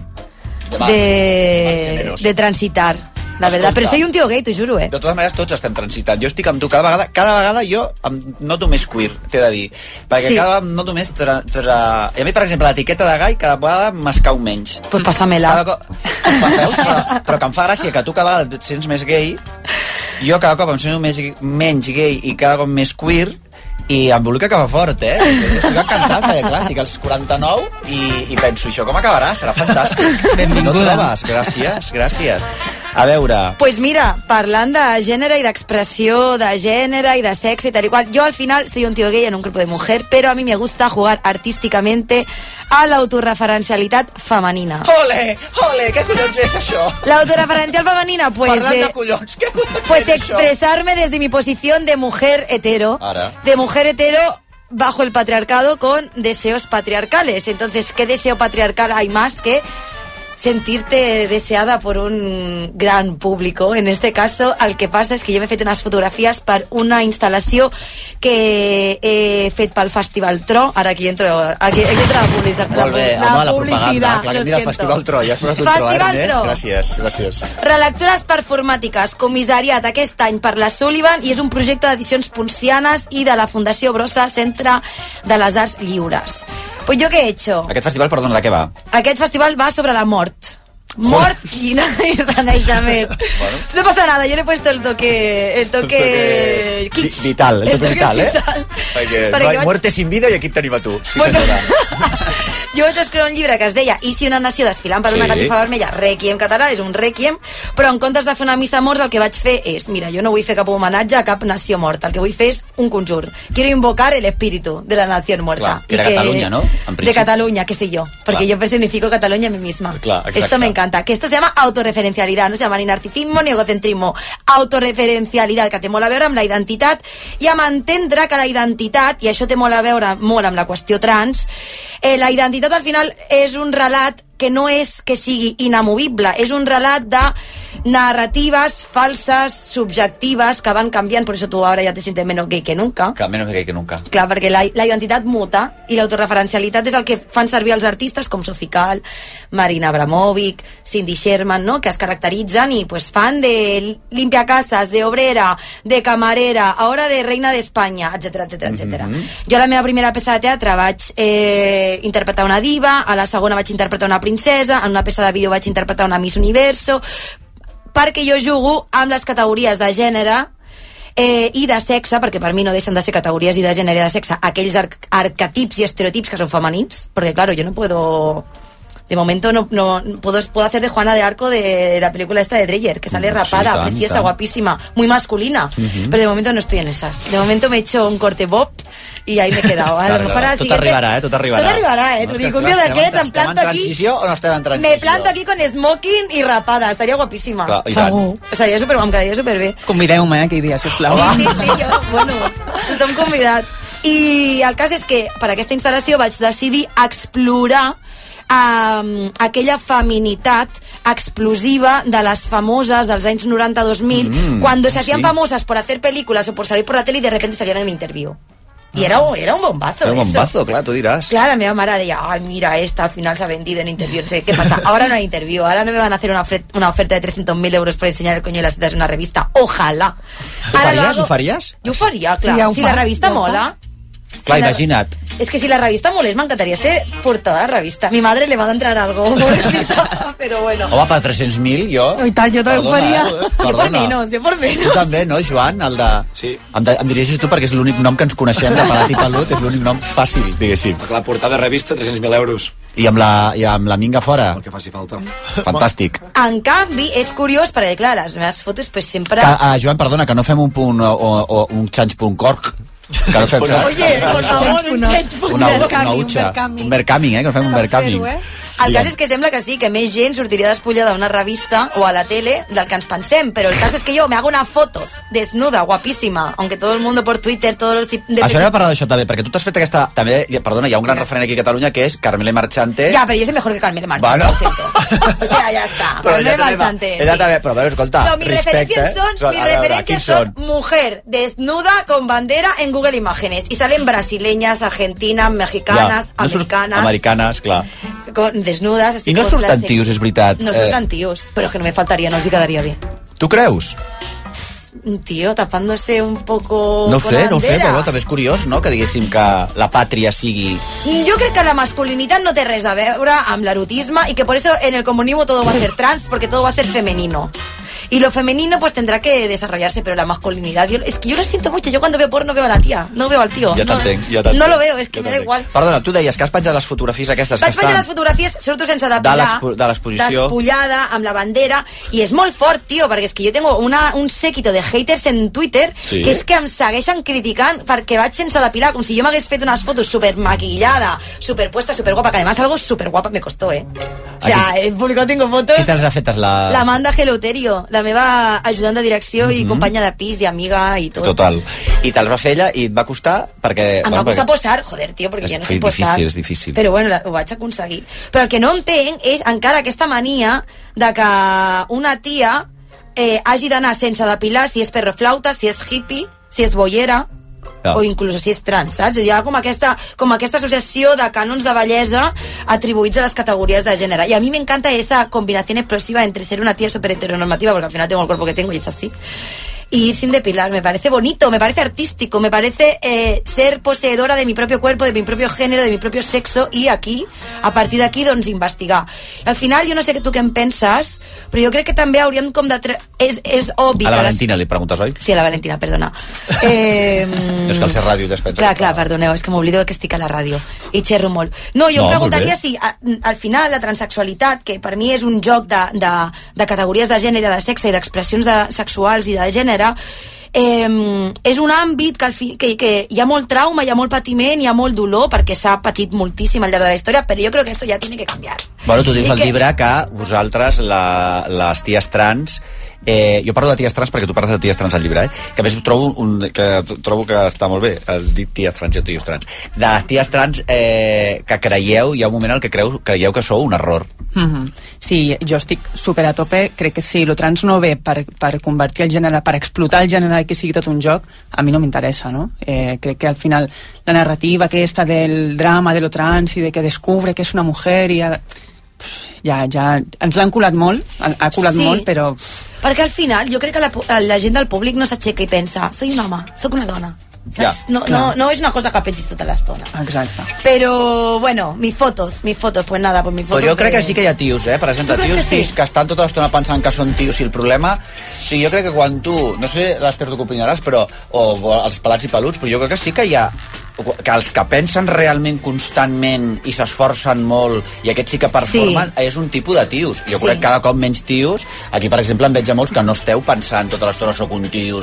transitar. La verdad, però soy un tio gay, t'ho juro, De totes maneres, tots estem transitant. Jo estic amb tu cada vegada jo em noto més queer, t'he de dir. Perquè cada vegada em noto més... I a mi, per exemple, l'etiqueta de gai cada vegada m'escau menys. Pues pásame-la. Però que em fa gràcia que tu cada vegada et sents més gay, jo cada cop em sento menys gay i cada cop més queer, i em embolica que va fort, Estic encantat, perquè clar, estic als 49 i penso, això com acabarà? Serà fantàstic. Benvinguda. No trobes? Gràcies. A veure... Pues mira, parlant de gènere i d'expressió de gènere i de sexe i tal i qual, yo al final soy un tío gay en un grupo de mujer, pero a mí me gusta jugar artísticamente a la autorreferencialitat femenina. Ole, què collons és això? La autorreferencial femenina, pues... Parlant de collons, què collons pues és això? expresarme desde mi posición de mujer hetero. Ara. De mujer hetero bajo el patriarcado con deseos patriarcales. Entonces, ¿qué deseo patriarcal hay más que sentirte deseada por un gran público? En este caso, el que passa és que jo m'he fet unes fotografies per una instal·lació que he fet pel Festival Tro. Ara aquí entra la publicitat. Molt bé, home, la propaganda. Clar que mira el Festival Tro, ja has posat un Tro, Ernest. Gràcies. Relectures performàtiques, comissariat aquest any per la Sullivan, i és un projecte d'edicions poncianes i de la Fundació Brossa, Centre de les Arts Lliures. Pues yo, ¿qué he hecho? Aquest festival, perdona, de què va? Aquest festival va sobre la mort. Mort y renaixement. Bueno. No pasa nada, yo le he puesto el toque kitsch. Vital, el toque vital, Perquè no hay muerte sin vida i aquí et tenim a tu. Sí, bueno, jo vaig escriure un llibre que es deia I si una nació desfilant per una catifa vermella, Requiem català, és un requiem, però en comptes de fer una missa morts el que vaig fer és, mira, jo no vull fer cap homenatge a cap nació morta, el que vull fer és un conjur. Quiero invocar el espíritu de la nación muerta. Clar, que era Catalunya, ¿no? De Cataluña, qué sé yo, porque yo personifico Cataluña a mí misma. Clar, esto me encanta, que esto se llama autorreferencialidad, no se llama ni narcisismo ni egocentrismo. Autorreferencialidad, que té molt a veure amb la identitat i amb entendre que la identitat, i això té molt a veure molt amb la qüestió trans, la identitat al final és un relat que no és que sigui inamovible, és un relat de narratives falses, subjectives, que van canviant, per això tu ara ja te sientes menos gay que nunca. Menos gay que nunca. Clar, perquè la identitat muta i l'autorreferencialitat és el que fan servir els artistes com Sofical, Marina Abramovic, Cindy Sherman, no? Que es caracteritzen i pues, fan de limpiacasas, de obrera, de camarera, ahora de reina d'Espanya, etc etc. Jo a la meva primera peça de teatre vaig interpretar una diva, a la segona vaig interpretar una princesa, en una peça de vídeo vaig interpretar una Miss Universo, perquè jo jugo amb les categories de gènere i de sexe, perquè per mi no deixen de ser categories i de gènere i de sexe aquells arquetips i estereotips que són femenins, perquè claro, yo no puedo... De momento no puedo hacer de Juana de Arco de la película esta de Dreyer, que sale rapada, sí, preciosa, guapísima, muy masculina, pero de momento no estoy en esas. De momento me he hecho un corte bob y ahí me he quedado. A lo mejor tot arribarà, tot arribarà. Tot arribarà, T'ho dic, un dia d'aquests em planto aquí... transició o no estem en transició? Me planto aquí con smoking y rapada, estaria guapíssima. Clar, i tant. Estaria em quedaria superbé. Convideu-me aquell dia, sisplau. Sí, jo, bueno, tothom convidat. I el cas és que per aquesta instal·lació vaig decidir explorar aquella feminitat explosiva de las famosas dels anys 90-2000 cuando se hacían famosas por hacer películas o por salir por la tele y de repente salían en interview. Y era un bombazo. Era un bombazo, claro, tú dirás. Claro, la meva mare deia, ay, mira, esta al final se ha vendido en interview. No sé qué pasa. Ahora no hay interview. Ahora no me van a hacer una oferta de 300.000 euros por enseñar el coño de las tetas en una revista. Ojalá. Ho faries? Jo ho faria, clar. Si la revista mola. Clar, imagina't. És que si la revista molés, m'encantaria ser portada de revista. Mi madre le va a entrar algo, però bueno. Home, per 300.000, jo... I tant, jo també ho faria. Jo por menos, jo por menos. Tu també, no, Joan? El de... Sí. Em dirigis tu perquè és l'únic nom que ens coneixem de Pelat i Pelut, és l'únic nom fàcil, diguéssim. La portada de revista, 300.000 euros. I amb la minga fora. El que faci falta. Fantàstic. En canvi, és curiós, perquè clar, les meves fotos pues, sempre... Joan, perdona, que no fem un punt o un change.org. Que no fem, Oye, por favor, un change.org. Una utxa. Un Mercaming, que no fem un Mercaming. El cas és que sembla que sí, que més gent sortiria despullada d'una revista o a la tele del que ens pensem, però el cas és que jo me hago una foto desnuda, guapíssima, aunque todo el mundo por Twitter, todos los... Això hem de parlar d'això també, perquè tu t'has fet aquesta... També, perdona, hi ha un gran referent aquí a Catalunya que és Carmele Marchante. Ja, però jo soy mejor que Carmele Marchante, bueno. Lo siento. O sea, ya está. Carmele Marchante. Ella també, però bueno, escolta, no, mis referencias son mujer desnuda con bandera en Google Imágenes. Y salen brasileñas, argentinas, mexicanas, americanes, clar. Desnudas. Así I no surten tios, és veritat. No surten tios, però que no me faltaría, no els quedaria bé. Tu creus? Un tío tapándose un poco no con sé, la no ho sé, bandera. però també és curiós, no?, que diguéssim que la pàtria sigui... Jo crec que la masculinitat no té res a veure amb l'erotisme y que por eso en el comunismo todo va a ser trans, porque todo va a ser femenino. Y lo femenino pues tendrá que desarrollarse, pero la masculinidad, es que yo lo siento mucho, yo cuando veo porno veo a la tía, no veo al tío. Ja t'entenc, ja t'entenc. No lo veo, es que me da igual. Perdona, tu deies que has penjat les fotografies aquestes Vaig que estan... penjar les fotografies, surto sense depilar, de l'exposició, despullada, amb la bandera, i és molt fort, tio, perquè és que jo tengo un séquito de haters en Twitter, sí, que és que em segueixen criticant perquè vaig sense depilar, com si jo m'hagués fet unes fotos super maquillada, super puesta, super guapa, que además algo super guapa me costó, O sea, en público tengo fotos... Qui te'ls ha fetes? La Amanda Geloterio, la meva ajudant de direcció i companya de pis i amiga i tot. Total. I te'ls va fer ella i et va costar perquè... Em va costar posar, joder, tio, perquè ja no sé posar. És difícil. Però bueno, ho vaig aconseguir. Però el que no entenc és encara aquesta mania de que una tia hagi d'anar sense depilar si és perroflauta, si és hippie, si és boiera, o inclús si és trans, saps? Hi ha com aquesta associació de cànons de bellesa atribuïts a les categories de gènere. I a mi m'encanta esa combinación explosiva entre ser una tía super heteronormativa, porque al final tengo el cuerpo que tengo y es así, y sin depilar. Me parece bonito, me parece artístico, me parece ser poseedora de mi propio cuerpo, de mi propio género, de mi propio sexo, i aquí, a partir d'aquí, doncs, investigar. Al final, jo no sé tu què en penses, però jo crec que també hauríem com de... És obvi... A la Valentina li preguntes, oi? Sí, a la Valentina, perdona. És que al ser ràdio t'espens... Clar, perdoneu, és que m'oblido que estic a la ràdio i xerro molt. No, jo em preguntaria si al final la transexualitat, que per mi és un joc de categories de gènere, de sexe i d'expressions sexuals i de gènere, és un àmbit que hi ha molt trauma, hi ha molt patiment, hi ha molt dolor, perquè s'ha patit moltíssim al llarg de la història, però jo crec que esto ja tiene que canviar. Bueno, tu dius al llibre que vosaltres, les ties trans, jo parlo de ties trans perquè tu parles de ties trans al llibre, que a més trobo que està molt bé el dit ties trans i ties trans. De les ties trans que creieu, hi ha un moment en què creieu que sou un error. Sí, jo estic super a tope, crec que si lo trans no ve per convertir el gènere, per explotar el gènere i que sigui tot un joc, a mi no m'interessa, no? Crec que al final la narrativa aquesta del drama de lo trans i de que descubre que és una mujer i ja ens l'han colat molt, ha colat molt, però... Perquè al final jo crec que la gent del públic no s'aixeca i pensa, soy un home, soc una dona. No és una cosa que pensis tota l'estona. Exacte. Però, bueno, mis fotos, pues nada, pues mis fotos... Però jo crec que sí que hi ha tios, per exemple, tios que estan tota l'estona pensant que són tios i el problema... Sí, jo crec que quan tu... No sé, l'Ester, tu què opinaràs, però... O els pelats i peluts, però jo crec que sí que hi ha... que els que pensen realment constantment i s'esforcen molt i aquests sí que performen, és un tipus de tios. Jo crec que cada cop menys tios. Aquí, per exemple, em veig a molts que no esteu pensant tota l'estona soc un tio,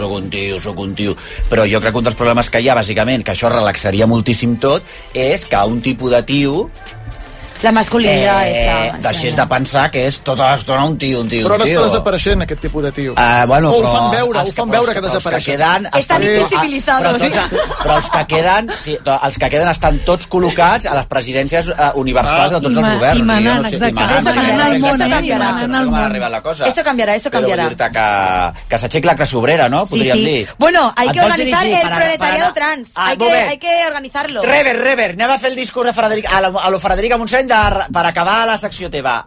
però jo crec que un dels problemes que hi ha, bàsicament, que això relaxaria moltíssim tot, és que un tipus de tio la masculinitat deixés de pensar que és tota l'estona un tio. Però ara està desapareixent aquest tipus de tio. Bueno, o ho fan veure que desapareixen. Estan invisibilizados. Però els que queden estan tots col·locats a les presidències universals de tots els governs. I manant, exacte. Eso cambiará. Però vull dir-te que s'aixequi la classe obrera, no? Podríem dir. Bueno, hay que organizar el proletariado trans. Hay que organizarlo. Rever, anem a fer el discurs a lo Frederica Montseny per acabar la secció teva.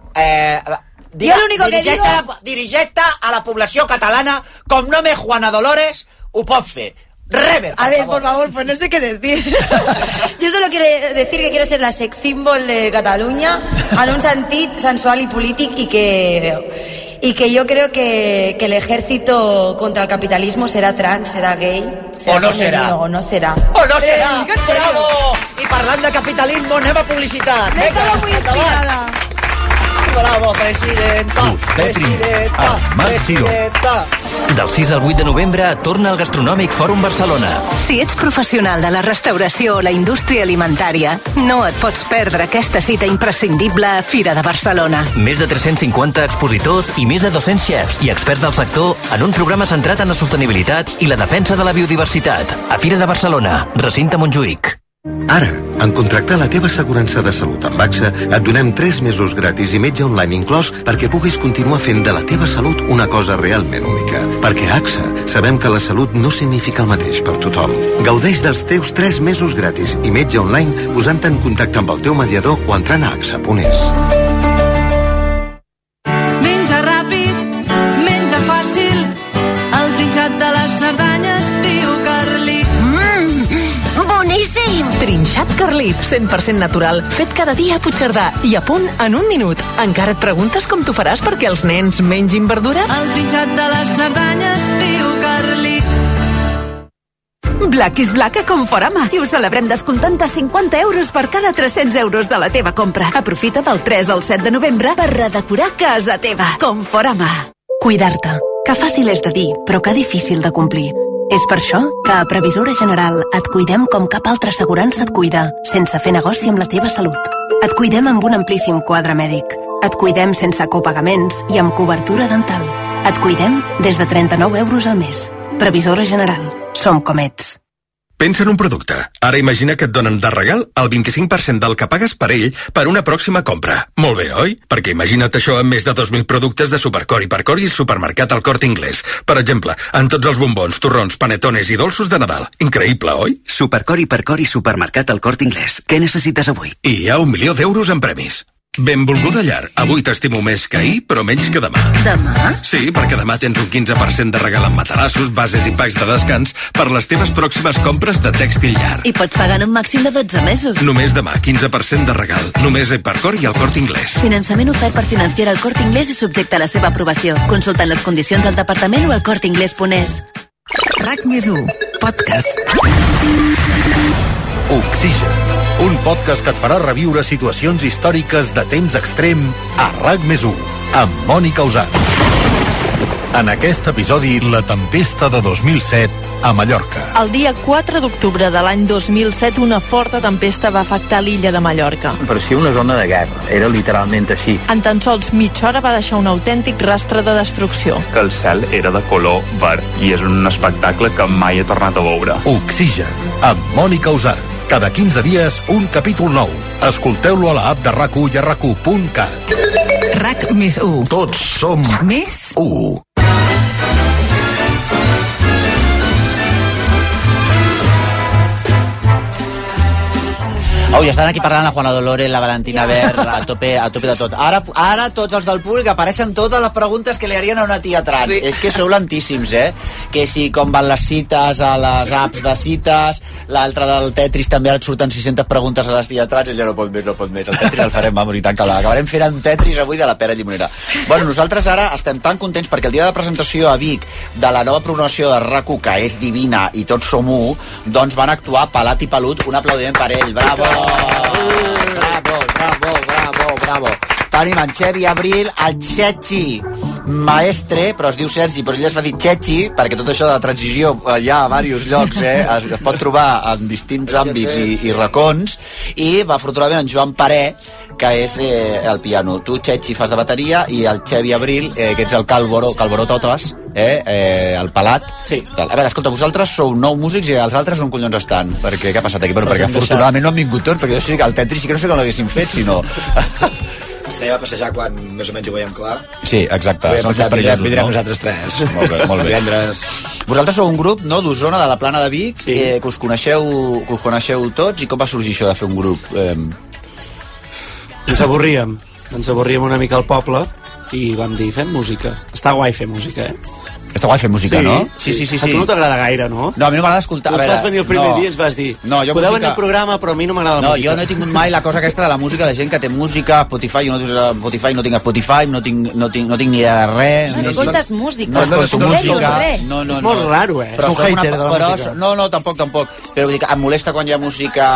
Dirigeix-te a la població catalana com no me Juana Dolores ho pot fer. Rever, a ver, por favor, pues no sé qué decir. Yo solo quiero decir que quiero ser la sex symbol de Catalunya en un sentit sensual y polític y que yo creo que el ejército contra el capitalismo será trans, serà gay, serà o no serà. O no serà. O no serà. Bravo! I parlant de capitalismo, anem a publicitat. Estava muy inspirada. Bravo, presidenta. Presidenta. Presidenta. Del 6 al 8 de novembre torna al Gastronòmic Fòrum Barcelona. Si ets professional de la restauració o la indústria alimentària, no et pots perdre aquesta cita imprescindible a Fira de Barcelona. Més de 350 expositors i més de 200 xefs i experts del sector en un programa centrat en la sostenibilitat i la defensa de la biodiversitat. A Fira de Barcelona, recinte Montjuïc. Ara, en contractar la teva assegurança de salut amb AXA, et donem 3 mesos gratis i metge online inclòs perquè puguis continuar fent de la teva salut una cosa realment única. Perquè a AXA sabem que la salut no significa el mateix per tothom. Gaudeix dels teus 3 mesos gratis i metge online posant-te en contacte amb el teu mediador o entrant a AXA.es. Menja ràpid, menja fàcil, el trinxat de les Cerdanyes, tio Carlit. Boníssim! Trinxat Carlit, 100% natural, fet cada dia a Puigcerdà i a punt en un minut. Encara et preguntes com t'ho faràs perquè els nens mengin verdura? El trinxat de les Cerdanyes, tio Carlit. Black is Black a Conforama i ho celebrem descomptant de 50 euros per cada 300 euros de la teva compra. Aprofita del 3 al 7 de novembre per redecorar casa teva. Conforama. Cuidar-te. Que fàcil és de dir, però que difícil de complir. És per això que a Previsora General et cuidem com cap altra assegurança et cuida, sense fer negoci amb la teva salut. Et cuidem amb un amplíssim quadre mèdic. Et cuidem sense copagaments i amb cobertura dental. Et cuidem des de 39 euros al mes. Previsora General. Som com ets. Pensa en un producte. Ara imagina que et donen de regal el 25% del que pagues per ell per una pròxima compra. Molt bé, oi? Perquè imagina't això amb més de 2.000 productes de Supercor, Hipercor i Supermercat al Corte Inglés. Per exemple, en tots els bombons, torrons, panetones i dolços de Nadal. Increïble, oi? Supercor, Hipercor i Supermercat al Corte Inglés. Què necessites avui? I hi ha 1 milió d'euros en premis. Benvolguda llar. Avui t'estimo més que ahir, però menys que demà. Demà? Sí, perquè demà tens un 15% de regal en matalassos, bases i packs de descans per les teves pròximes compres de tèxtil llar. I pots pagar en un màxim de 12 mesos. Només demà, 15% de regal. Només a Hipercor i al Corte Inglés. Finançament ofert per Financiera al Corte Inglés i subjecte a la seva aprovació. Consultant les condicions al departament o al corteinglés.es. RAC+1, podcast. Oxigen, un podcast que et farà reviure situacions històriques de temps extrem a RAC+1, amb Mònica Usant. En aquest episodi, la tempesta de 2007 a Mallorca. El dia 4 d'octubre de l'any 2007, una forta tempesta va afectar l'illa de Mallorca. Parecia una zona de guerra, era literalment així. En tan sols mitja hora va deixar un autèntic rastre de destrucció. Que el cel era de color verd i és un espectacle que mai he tornat a veure. Oxigen, amb Mònica Usant. Cada 15 dies, un capítol nou. Escolteu-lo a l'app de RAC1 i a RAC1.cat. RAC+1. Tots som més 1. Ja estan aquí parlant la Juana Dolores, la Valentina Ver, a tope de tot. Ara tots els del públic apareixen totes les preguntes que li harien a una tia trans. Sí. És que sou lentíssims, Que si com van les cites a les apps de cites, l'altre del Tetris també et surten 600 preguntes a les tia trans, ella no pot més. El Tetris el farem, vamos, i tant que l'acabarem fent un Tetris avui de la pera llimonera. Bueno, nosaltres ara estem tan contents perquè el dia de presentació a Vic de la nova programació de RAC1, que és divina i tots som u, doncs van actuar Pelat i Pelut. Un aplaudiment per ell. Bravo! Bravo. Tenim en Xevi Abril, el Chechi Maestre, però es diu Sergi, però ell es va dir Chechi, perquè tot això de la transició hi ha a diversos llocs, es pot trobar en distints àmbits i racons, i va afortunadament en Joan Paré, que és el piano. Tu, Chechi, fas de bateria, i el Xevi Abril, que ets el Calvoró Totes, el Pelat. Sí. A veure, escolta, vosaltres sou 9 músics i els altres on collons estan? Perquè què ha passat aquí? Bueno, perquè afortunadament no han vingut tots, perquè jo sí que el Tetris sí que no sé com l'haguéssim fet, sinó... Estàvem a passejar quan més o menys ho veiem clar. Sí, exacte. Vindrem nosaltres 3. Molt bé. Divendres. Vosaltres sou un grup, no?, d'Osona, de la Plana de Vic, sí. Que us coneixeu tots, i com va sorgir això de fer un grup? Ens avorríem una mica al poble i vam dir, fem música. Està guai fer música, Està guai fer música, no? Sí. A tu no t'agrada gaire, no? No, a mi no m'agrada escoltar. Tu vas venir el primer dia i ens vas dir podeu venir al programa, però a mi no m'agrada la música. No, jo no he tingut mai la cosa aquesta de la música de gent que té música, Spotify, jo no tinc Spotify, no tinc ni idea de res. No escoltes música. No escolto música. És molt raro, eh? Però soc hater de la música. No, tampoc. Però vull dir que em molesta quan hi ha música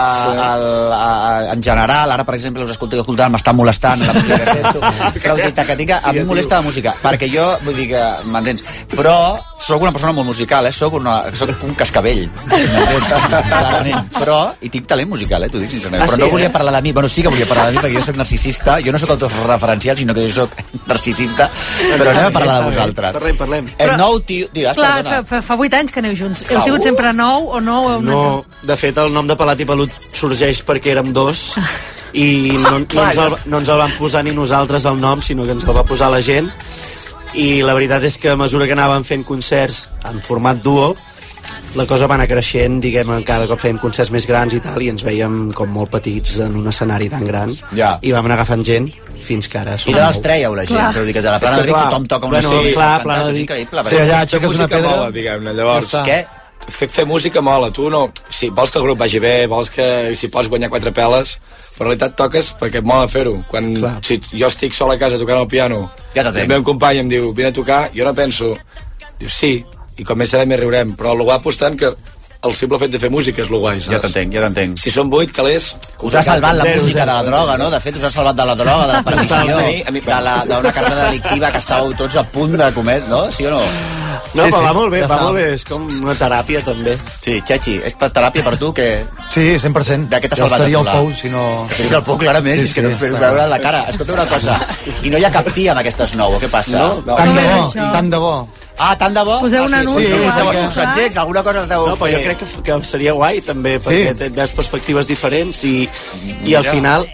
en general. Ara, per exemple, us escoltant, m'està molestant la música que sento. Però a mi em molesta la música, perquè jo, vull dir que m'entens, però sóc una persona molt musical, sóc un cascavell, clarament, però hi tinc talent musical, t'ho dic sincerament, però no volia parlar de mi, bueno, sí que volia parlar de mi perquè jo soc narcisista, jo no soc autoreferencial, sinó que jo soc narcisista, però anem a parlar de vosaltres. Parlem. El nou tio... Digues, clar, fa 8 anys que aneu junts. Heu sigut sempre nou o no? No, de fet, el nom de Pelat i Pelut sorgeix perquè érem dos i no ens el vam posar ni nosaltres el nom, sinó que ens el va posar la gent, i la veritat és que a mesura que anàvem fent concerts en format duo, la cosa va anar creixent, diguem, cada cop fèiem concerts més grans i tal, i ens veiem com molt petits en un escenari tan gran, i vam anar agafant gent fins que ara som i d'on els trèieu la gent? Però dic que de la Plana de Vic tothom toca una sèrie, és increïble. Sí, allà aixeques una pedra, diguem-ne, llavors què? Fer música mola, tu no... Si vols que el grup vagi bé, vols que si pots guanyar 4 peles, però en realitat toques perquè et mola fer-ho. Quan si jo estic sol a casa tocant el piano, ja el meu company em diu, vine a tocar, jo no penso, diu sí, i com més serem més riurem, però el guapo està en que el simple fet de fer música és lo guai, saps? Ja t'entenc. Si són 8 calés... Us ha salvat la música de la droga, no? De fet, us ha salvat de la droga, de la perdició, d'una carrera delictiva que estàveu tots a punt de cometre, no? Sí o no? No, però va molt bé, és com una teràpia també. Sí, Chechi, és teràpia per tu que... Sí, 100%. De què t'ha salvat el Pou, si no... És el Pou, clarament, és que no fes veure la cara. Escolta una cosa, i no hi ha cap tia amb aquestes 9, què passa? Tant de bo. Ah, tant de bo? Poseu un anunci. Sí, alguna cosa es deu fer. No, però jo crec que seria guai també, perquè veus perspectives diferents i al final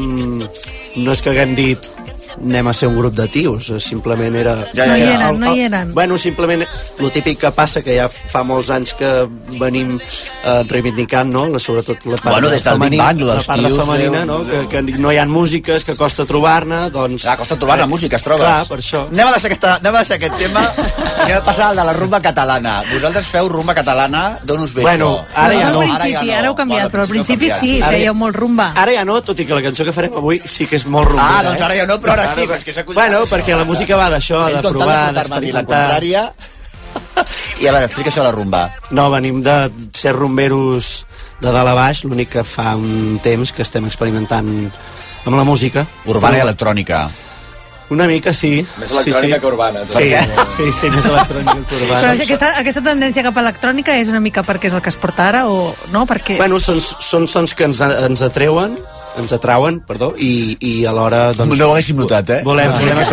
no és que haguem dit anem a ser un grup de tios, simplement era... No hi eren. Bueno, simplement el típic que passa, que ja fa molts anys que venim reivindicant, no? Sobretot la part femenina, no? Que no hi ha músiques, que costa trobar-ne, doncs... Clar, costa trobar-ne música, es trobes. Clar, per això. Anem a deixar aquest tema, anem a passar al de la rumba catalana. Vosaltres feu rumba catalana, d'on us ve això? Ara ja no. Ara heu canviat, però al principi sí, fèieu molt rumba. Ara ja no, tot i que la cançó que farem avui sí que és molt rumba. Ah, doncs ara ja no, però ara sí, bueno, perquè la música va d'això, de provar, d'experimentar. I a veure, explica això de la rumba. No, venim de ser rumberos de dalt a baix, l'únic que fa un temps que estem experimentant amb la música. Urbana i electrònica. Una mica, sí. Més electrònica que urbana. Sí, més electrònica que urbana. Però aquesta tendència cap a electrònica és una mica perquè és el que es porta ara o no? Perquè... Bueno, són sons que ens atrauen, i alhora... Doncs, no ho haguéssim notat, eh? Volem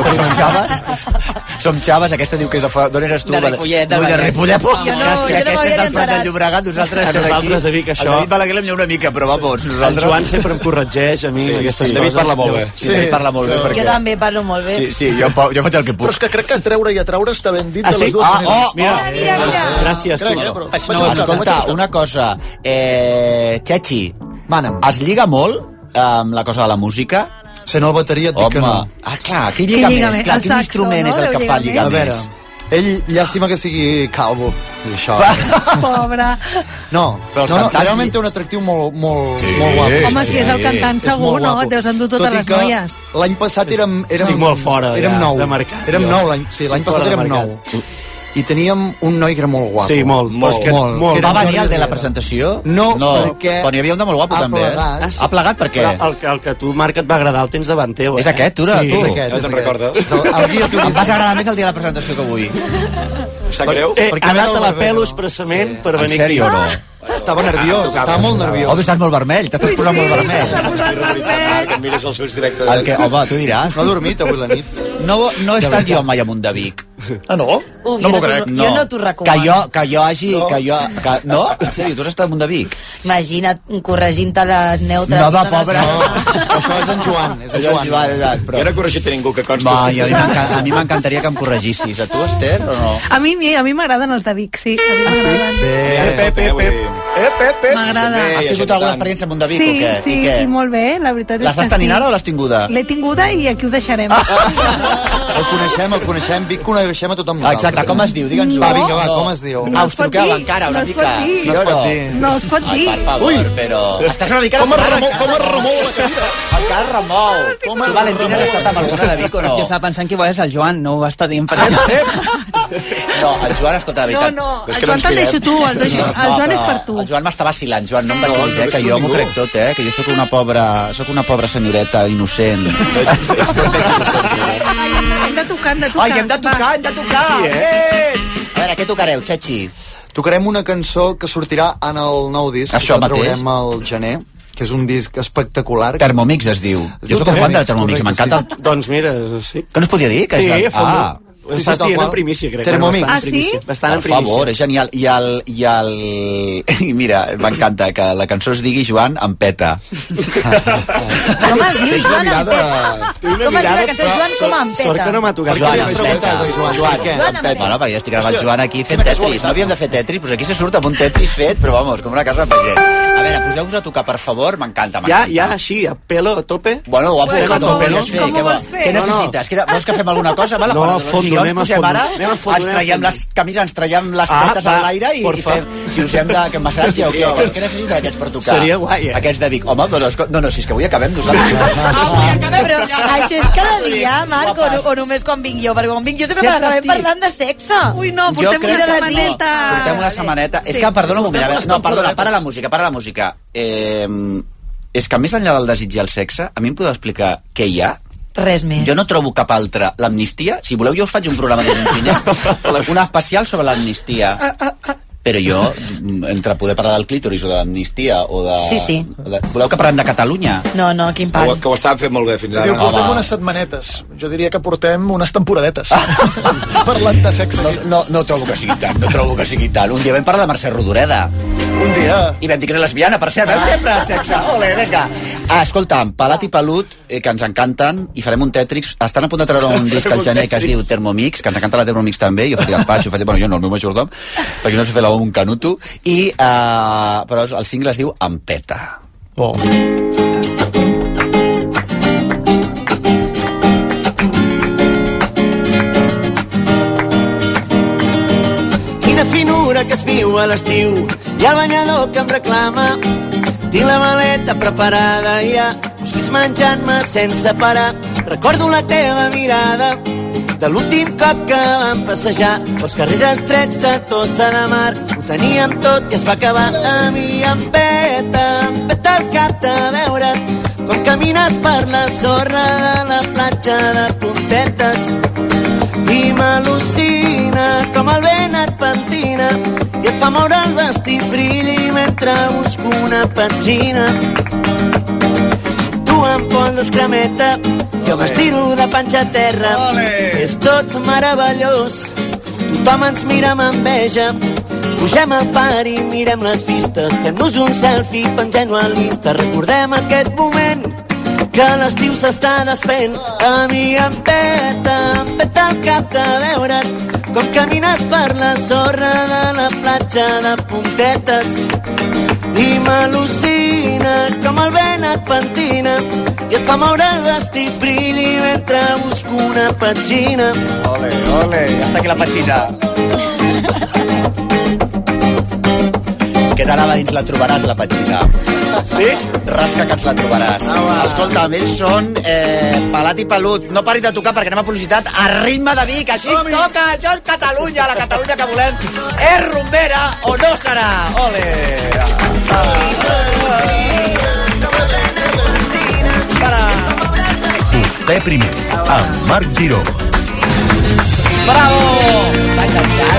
som xaves, aquesta diu que és de fora. D'on eres tu? De Ripollet. De Ripollet. Jo no m'havia enterat. De Llobregat, nosaltres a Vic, això... A David Balaguer l'hem una mica, però vamos, nosaltres... El Joan sempre em corregeix, a mi, aquestes coses. David parla molt bé. Sí, David parla molt bé. Jo també parlo molt bé. Sí, jo faig el que puc. Però és que crec que treure i atraure està ben dit de les dues maneres. Mira. Gràcies, tu. Escolta, una cosa. Chechi, es lliga molt amb la cosa de la música? Sent el bateria et dic que no. Ah, clar, qui lliga més? Clar, quin instrument és el que fa lligar més? Ell llàstima que sigui calvo. Pobre. No, realment té un atractiu molt guapo. Home, si és el cantant segur, no? Et deus endur totes les noies. L'any passat érem... Estic molt fora, érem 9. Érem 9, l'any passat érem 9. I teníem un noi que era molt guapo. Sí, molt. Va venir el de la presentació? No, perquè... Però n'hi havia un de molt guapo, també. Ha plegat, per què? El que a tu, Marc, et va agradar el tens davant teu. És aquest, tu? Sí, és aquest. No te'n recordes? Em vas agradar més el dia de la presentació que avui. Sap greu? Ha anat a la pelo expressament per venir aquí. En sèrio o no? Estava nerviós, estava molt nerviós. Home, estàs molt vermell, t'estàs posant molt vermell. Marc, em mires els ulls directes. Home, tu diràs. No he dormit avui la nit. No he estat jo mai amunt de Vic. Ah, no? No m'ho crec. Jo no t'ho recomano. Que jo hagi... No? En sèrio, tu has estat amunt de Vic? Imagina't corregint-te les neutres. No, va, pobre. Això és en Joan. Jo no he corregit a ningú que consta. A mi m'encantaria que em corregissis. A tu, Esther, o no? A mi m'agraden els de Vic, sí. Pep. M'agrada. Has tingut alguna experiència amb un de Vic o què? Sí, i molt bé, la veritat és que sí. L'estàs tenint ara o l'has tinguda? L'he tinguda i aquí ho deixarem. El coneixem, Vic, coneixem a tothom nosaltres. Exacte, com es diu? Digue'ns-ho. Va, vinga, va, com es diu? Us truqueu encara una mica. No es pot dir. Per favor, però... Estàs una mica... Com es remou la cadira? Encara remou. Tu, Valentina, has estat amb alguna de Vic o no? Jo estava pensant que és el Joan, no ho va estar dient per allà. No, el Joan, escolta, de veritat. No, el Joan te'l deixo tu, el Joan és per tu. El Joan m'està vacilant, Joan, no em vacilis, que jo m'ho crec tot, que jo sóc una pobra senyoreta innocent. Hem de tocar. Ai, hem de tocar! A veure, què tocareu, Txetxi? Tocarem una cançó que sortirà en el nou disc. Això mateix. Que traurem al gener, que és un disc espectacular. Thermomix es diu. Jo soc un fan de Thermomix, m'encanta. Doncs mira, sí. Que no es podia dir? Sí, a fons. Ho estàs dient en primícia, crec. Thermomix. Ah, sí? Bastant en per primícia. favor, és genial. I mira, m'encanta que la cançó es digui Joan amb peta. Com es diu Joan amb peta? Com es diu la cançó Joan com amb peta? Sort que no m'ha tocat. Joan amb peta. Joan amb peta. Bueno, perquè ja estic gravant Joan aquí fent Tetris. No havíem de fer Tetris, doncs aquí se surt amb un Tetris fet, però vamos, com una casa de pagès. A veure, poseu-vos a tocar, per favor, m'encanta. Ja, així, a pelo, a tope? Bueno, ho vam posar a tope. Com ho vols fer? Què necessites? Vols que fem alguna cosa? No, a fondo, anem a fondo. Ens traiem les camises, ens traiem les tetes a l'aire i fem, si us hem de massatge o què? Què necessiten aquests per tocar? Seria guai, Aquests de Vic. Home, no, si és que avui acabem nosaltres. Però això és cada dia, Marc, o només quan vinc jo? Perquè quan vinc jo sempre acabem parlant de sexe. Ui, no, portem una setmaneta. Portem una setmaneta. És que, perdona un moment, perdona, para la música. És que més enllà del desig i el sexe, a mi em podeu explicar què hi ha? Res més. Jo no trobo cap altra. L'amnistia, si voleu jo us faig un programa de un especial sobre l'amnistia. Però jo, entre poder parlar del clítoris o de l'amnistia o de... Sí. Voleu que parlem de Catalunya? No, quin pal. Que ho estàvem fent molt bé fins ara. Diu, portem unes setmanetes. Jo diria que portem unes temporadetes. Parlant de sexe. No trobo que sigui tant, Un dia vam parlar de Mercè Rodoreda. Un dia. I vam dir que era lesbiana, per cert, sempre sexe. Ole, vinga. Escolta'm, Pelat i Pelut, que ens encanten, i farem un Tetris. Estan a punt de treure un disc al gener que es diu Thermomix, que ens encanta la Thermomix també. Jo faig despatx, bueno, jo no, el meu majordom, perquè no sé fer la un canuto. Però el single es diu Ampeta. Oh. Quina finura que es viu a l'estiu i el banyador que em reclama. Tinc la maleta preparada ja, busquis menjant-me sense parar. Recordo la teva mirada de l'últim cop que vam passejar pels carrers estrets de Tossa de Mar. Ho teníem tot i es va acabar a mi. Ampeta el cap de veure't com camines per la sorra de la platja de Puntetes. I m'al·lucina com el vent et pentina i et fa moure el vestit brilli mentre busco una petxina. Tu em poses cremeta, jo m'estiro de panxa a terra. És tot meravellós, tothom ens mira amb enveja. Pugem al far i mirem les vistes, fem-nos un selfie, pengem-ho a l'Insta. Recordem aquest moment que l'estiu s'està desfent. A mi em peta el cap de veure't com camines per la sorra de la platja de Puntetes. I m'al·lucina com el vent et pentina i et fa moure el vestit brilli mentre busco una petxina. Ole, hasta aquí la petxina. Què t'anava dins la trobaràs, la petxina? Sí? Rasca que ens la trobaràs. Escolta, ells són Pelat i Pelut. No paris de tocar perquè anem a publicitat a ritme de Vic. Així es toca, això és Catalunya, la Catalunya que volem. És rumbera o no serà? Ole! Vostè primer, amb Marc Giró. Bravo! Vaig enviar,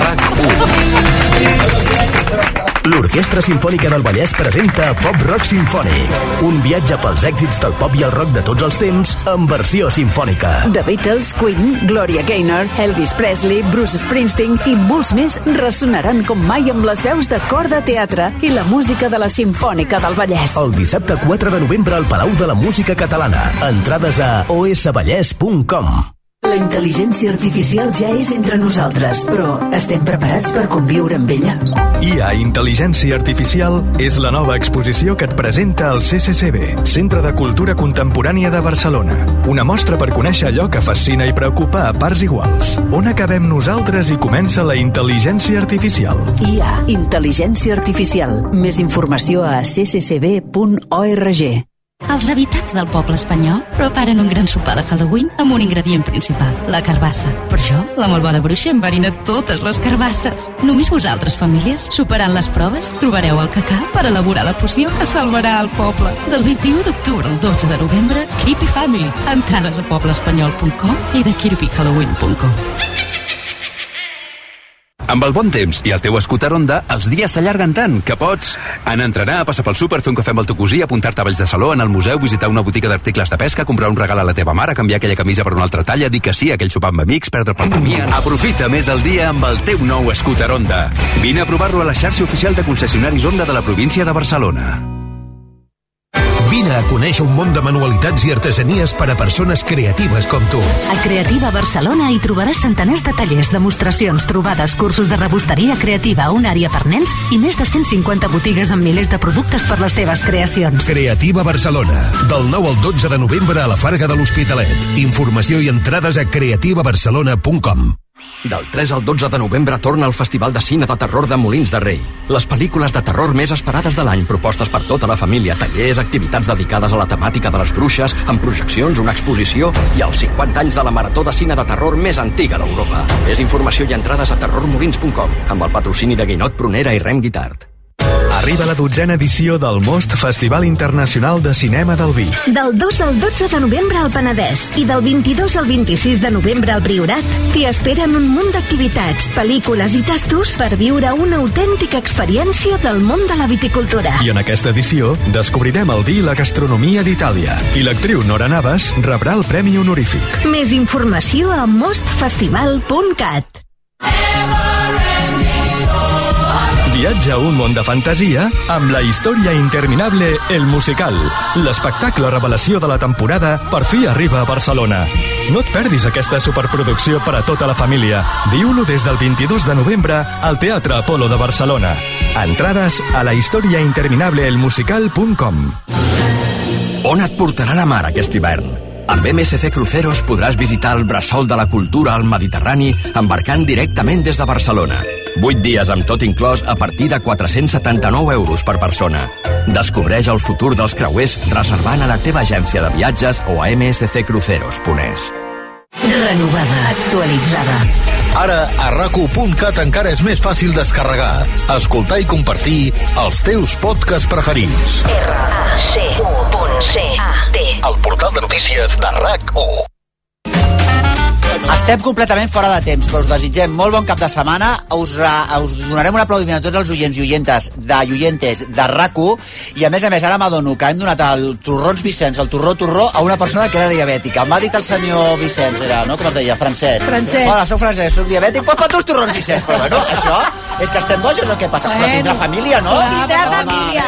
L'Orquestra Simfònica del Vallès presenta Pop Rock Simfònic, un viatge pels èxits del pop i el rock de tots els temps en versió simfònica. The Beatles, Queen, Gloria Gaynor, Elvis Presley, Bruce Springsteen i molts més ressonaran com mai amb les veus de cor de teatre i la música de la Simfònica del Vallès. El dissabte 4 de novembre al Palau de la Música Catalana. Entrades a osvallès.com. La intel·ligència artificial ja és entre nosaltres, però estem preparats per conviure amb ella? IA Intel·ligència Artificial és la nova exposició que et presenta el CCCB, Centre de Cultura Contemporània de Barcelona. Una mostra per conèixer allò que fascina i preocupa a parts iguals. On acabem nosaltres i comença la intel·ligència artificial. IA Intel·ligència Artificial. Més informació a cccb.org. Els habitants del poble espanyol preparen un gran sopar de Halloween amb un ingredient principal, la carbassa. Per això, la malvada bruixa enverina totes les carbasses. Només vosaltres, famílies, superant les proves, trobareu el que cal per elaborar la poció que salvarà el poble. Del 21 d'octubre al 12 de novembre, Creepy Family. Entrades a pobleespanyol.com i de creepyhalloween.com. Amb el bon temps i el teu scooter Honda, els dies s'allarguen tant que pots anar a entrenar, passar pel súper, fer un cafè amb el teu cosí, apuntar-te a Valls de Saló, anar al museu, visitar una botiga d'articles de pesca, comprar un regal a la teva mare, canviar aquella camisa per una altra talla, dir que sí a aquell sopar amb amics, perdre pel camí. Aprofita més el dia amb el teu nou scooter Honda. Vine a provar-lo a la xarxa oficial de concessionaris Honda de la província de Barcelona. Vine a conèixer un món de manualitats i artesanies per a persones creatives com tu. A Creativa Barcelona hi trobaràs centenars de tallers, demostracions, trobades, cursos de rebosteria creativa, una àrea per nens i més de 150 botigues amb milers de productes per les teves creacions. Creativa Barcelona, del 9 al 12 de novembre a la Farga de l'Hospitalet. Informació i entrades a creativabarcelona.com. Del 3 al 12 de novembre torna el Festival de Cine de Terror de Molins de Rei. Les pel·lícules de terror més esperades de l'any, propostes per tota la família, tallers, activitats dedicades a la temàtica de les bruixes, amb projeccions, una exposició i els 50 anys de la marató de cine de terror més antiga d'Europa. Més informació i entrades a terrormolins.com, amb el patrocini de Guinot Prunera i Rem Guitart. Arriba la 12a edició del Most Festival Internacional de Cinema del Vi. Del 2 al 12 de novembre al Penedès i del 22 al 26 de novembre al Priorat t'hi esperen un munt d'activitats, pel·lícules i tastos per viure una autèntica experiència del món de la viticultura. I en aquesta edició descobrirem el vi i la gastronomia d'Itàlia. I l'actriu Nora Navas rebrà el premi honorífic. Més informació a mostfestival.cat. Viatja a un món de fantasia amb la història interminable El Musical. L'espectacle revelació de la temporada per fi arriba a Barcelona. No et perdis aquesta superproducció per a tota la família. Viu-lo des del 22 de novembre al Teatre Apolo de Barcelona. Entrades a la historiainterminableelmusical.com. On et portarà la mar aquest hivern? Amb MSC Cruceros podràs visitar el bressol de la cultura al Mediterrani embarcant directament des de Barcelona. 8 dies amb tot inclòs a partir de 479 euros per persona. Descobreix el futur dels creuers reservant a la teva agència de viatges o a msccruceros.es. Renovada, actualitzada. Ara, a RAC1.cat encara és més fàcil descarregar, escoltar i compartir els teus podcasts preferits. RAC1.cat. El portal de notícies de RAC1. Estem completament fora de temps, però us desitgem molt bon cap de setmana. Us donarem un aplaudiment a tots els oients i oientes de RAC1 i a més, ara m'adono que hem donat el torrons Vicenç, el torró a una persona que era diabètica. M'ha dit el senyor Vicenç, era, no? Com et deia? Francesc. Hola, soc Francesc, soc diabètic, pues foto els torrons Vicenç. Però bueno, això és que estem bojos o què passa? Però tindrà família, no? Tindrà família.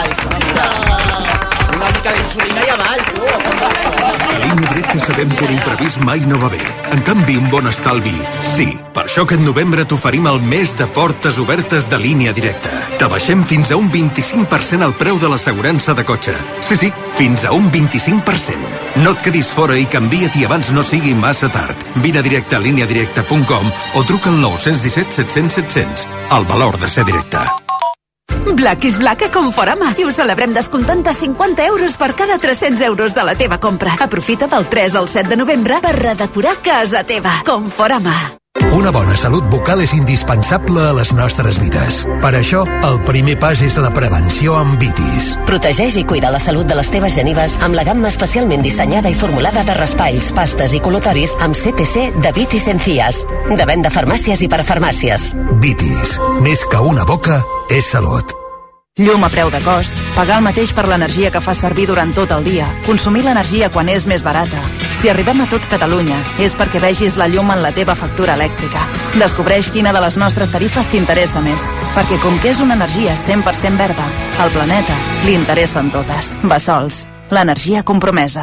Una mica d'insulina i avall, tu. A línia directa sabem que un imprevist mai no va bé. En canvi, un bon estalvi, sí. Per això aquest novembre t'oferim el mes de portes obertes de línia directa. T'abaixem fins a un 25% el preu de l'assegurança de cotxe. Sí, fins a un 25%. No et quedis fora i canvia-t'hi abans no sigui massa tard. Vine a directe a lineadirecta.com o truca al 917 700 700. El valor de ser directe. Black is Black a Conforama i ho celebrem descomptant de 50 euros per cada 300 euros de la teva compra. Aprofita del 3 al 7 de novembre per redecorar casa teva. Conforama. Una bona salut bucal és indispensable a les nostres vides. Per això, el primer pas és la prevenció amb Vitis. Protegeix i cuida la salut de les teves genives amb la gamma especialment dissenyada i formulada de raspalls, pastes i col·lutoris amb CPC de Vitis Encías. De venda a farmàcies i parafarmàcies. Vitis. Més que una boca, és salut. Llum a preu de cost, pagar el mateix per l'energia que fas servir durant tot el dia, consumir l'energia quan és més barata. Si arribem a tot Catalunya, és perquè vegis la llum en la teva factura elèctrica. Descobreix quina de les nostres tarifes t'interessa més, perquè com que és una energia 100% verda, al planeta li interessen totes. Bessols, l'energia compromesa.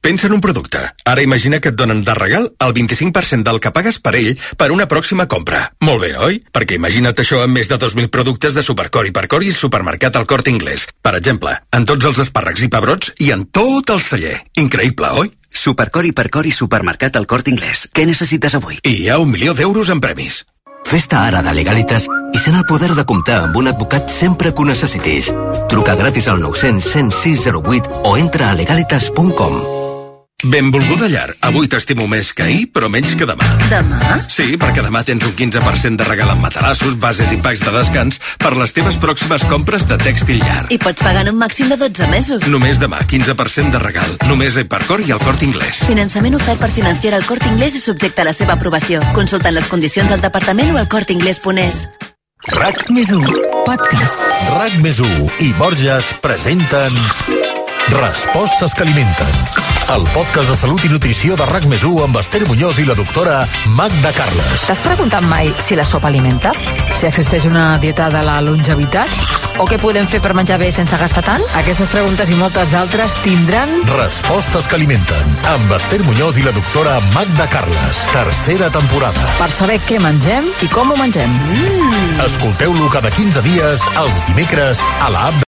Pensa en un producte. Ara imagina que et donen de regal el 25% del que pagues per ell per una pròxima compra. Molt bé, oi? Perquè imagina't això amb més de 2.000 productes de Supercor, Hipercor i Supermercat El Corte Inglés. Per exemple, en tots els espàrrecs i pebrots i en tot el celler. Increïble, oi? Supercor, Hipercor i Supermercat El Corte Inglés. Què necessites avui? I hi ha 1 milió d'euros en premis. Fes-te ara de Legalitas i sent el poder de comptar amb un advocat sempre que ho necessitis. Truca gratis al 900 106 08 o entra a legalitas.com. Benvolguda llar. Avui t'estimo més que ahir, però menys que demà. Demà? Sí, perquè demà tens un 15% de regal en matalassos, bases i packs de descans per les teves pròximes compres de tèxtil llar. I pots pagar en un màxim de 12 mesos. Només demà, 15% de regal. Només a Hipercor i al Corte Inglés. Finançament ofert per Financiera al Corte Inglés i subjecte a la seva aprovació. Consulta les condicions al departament o al corteinglés.es. RAC+1 Podcast. RAC+1 i Borges presenten Respostes que alimenten. El podcast de salut i nutrició de RAC+1 amb Esther Muñoz i la doctora Magda Carles. T'has preguntat mai si la sopa alimenta? Si existeix una dieta de la longevitat? O què podem fer per menjar bé sense gastar tant? Aquestes preguntes i moltes d'altres tindran... Respostes que alimenten. Amb Esther Muñoz i la doctora Magda Carles. Tercera temporada. Per saber què mengem i com ho mengem. Escolteu-lo cada 15 dies, els dimecres, a l'app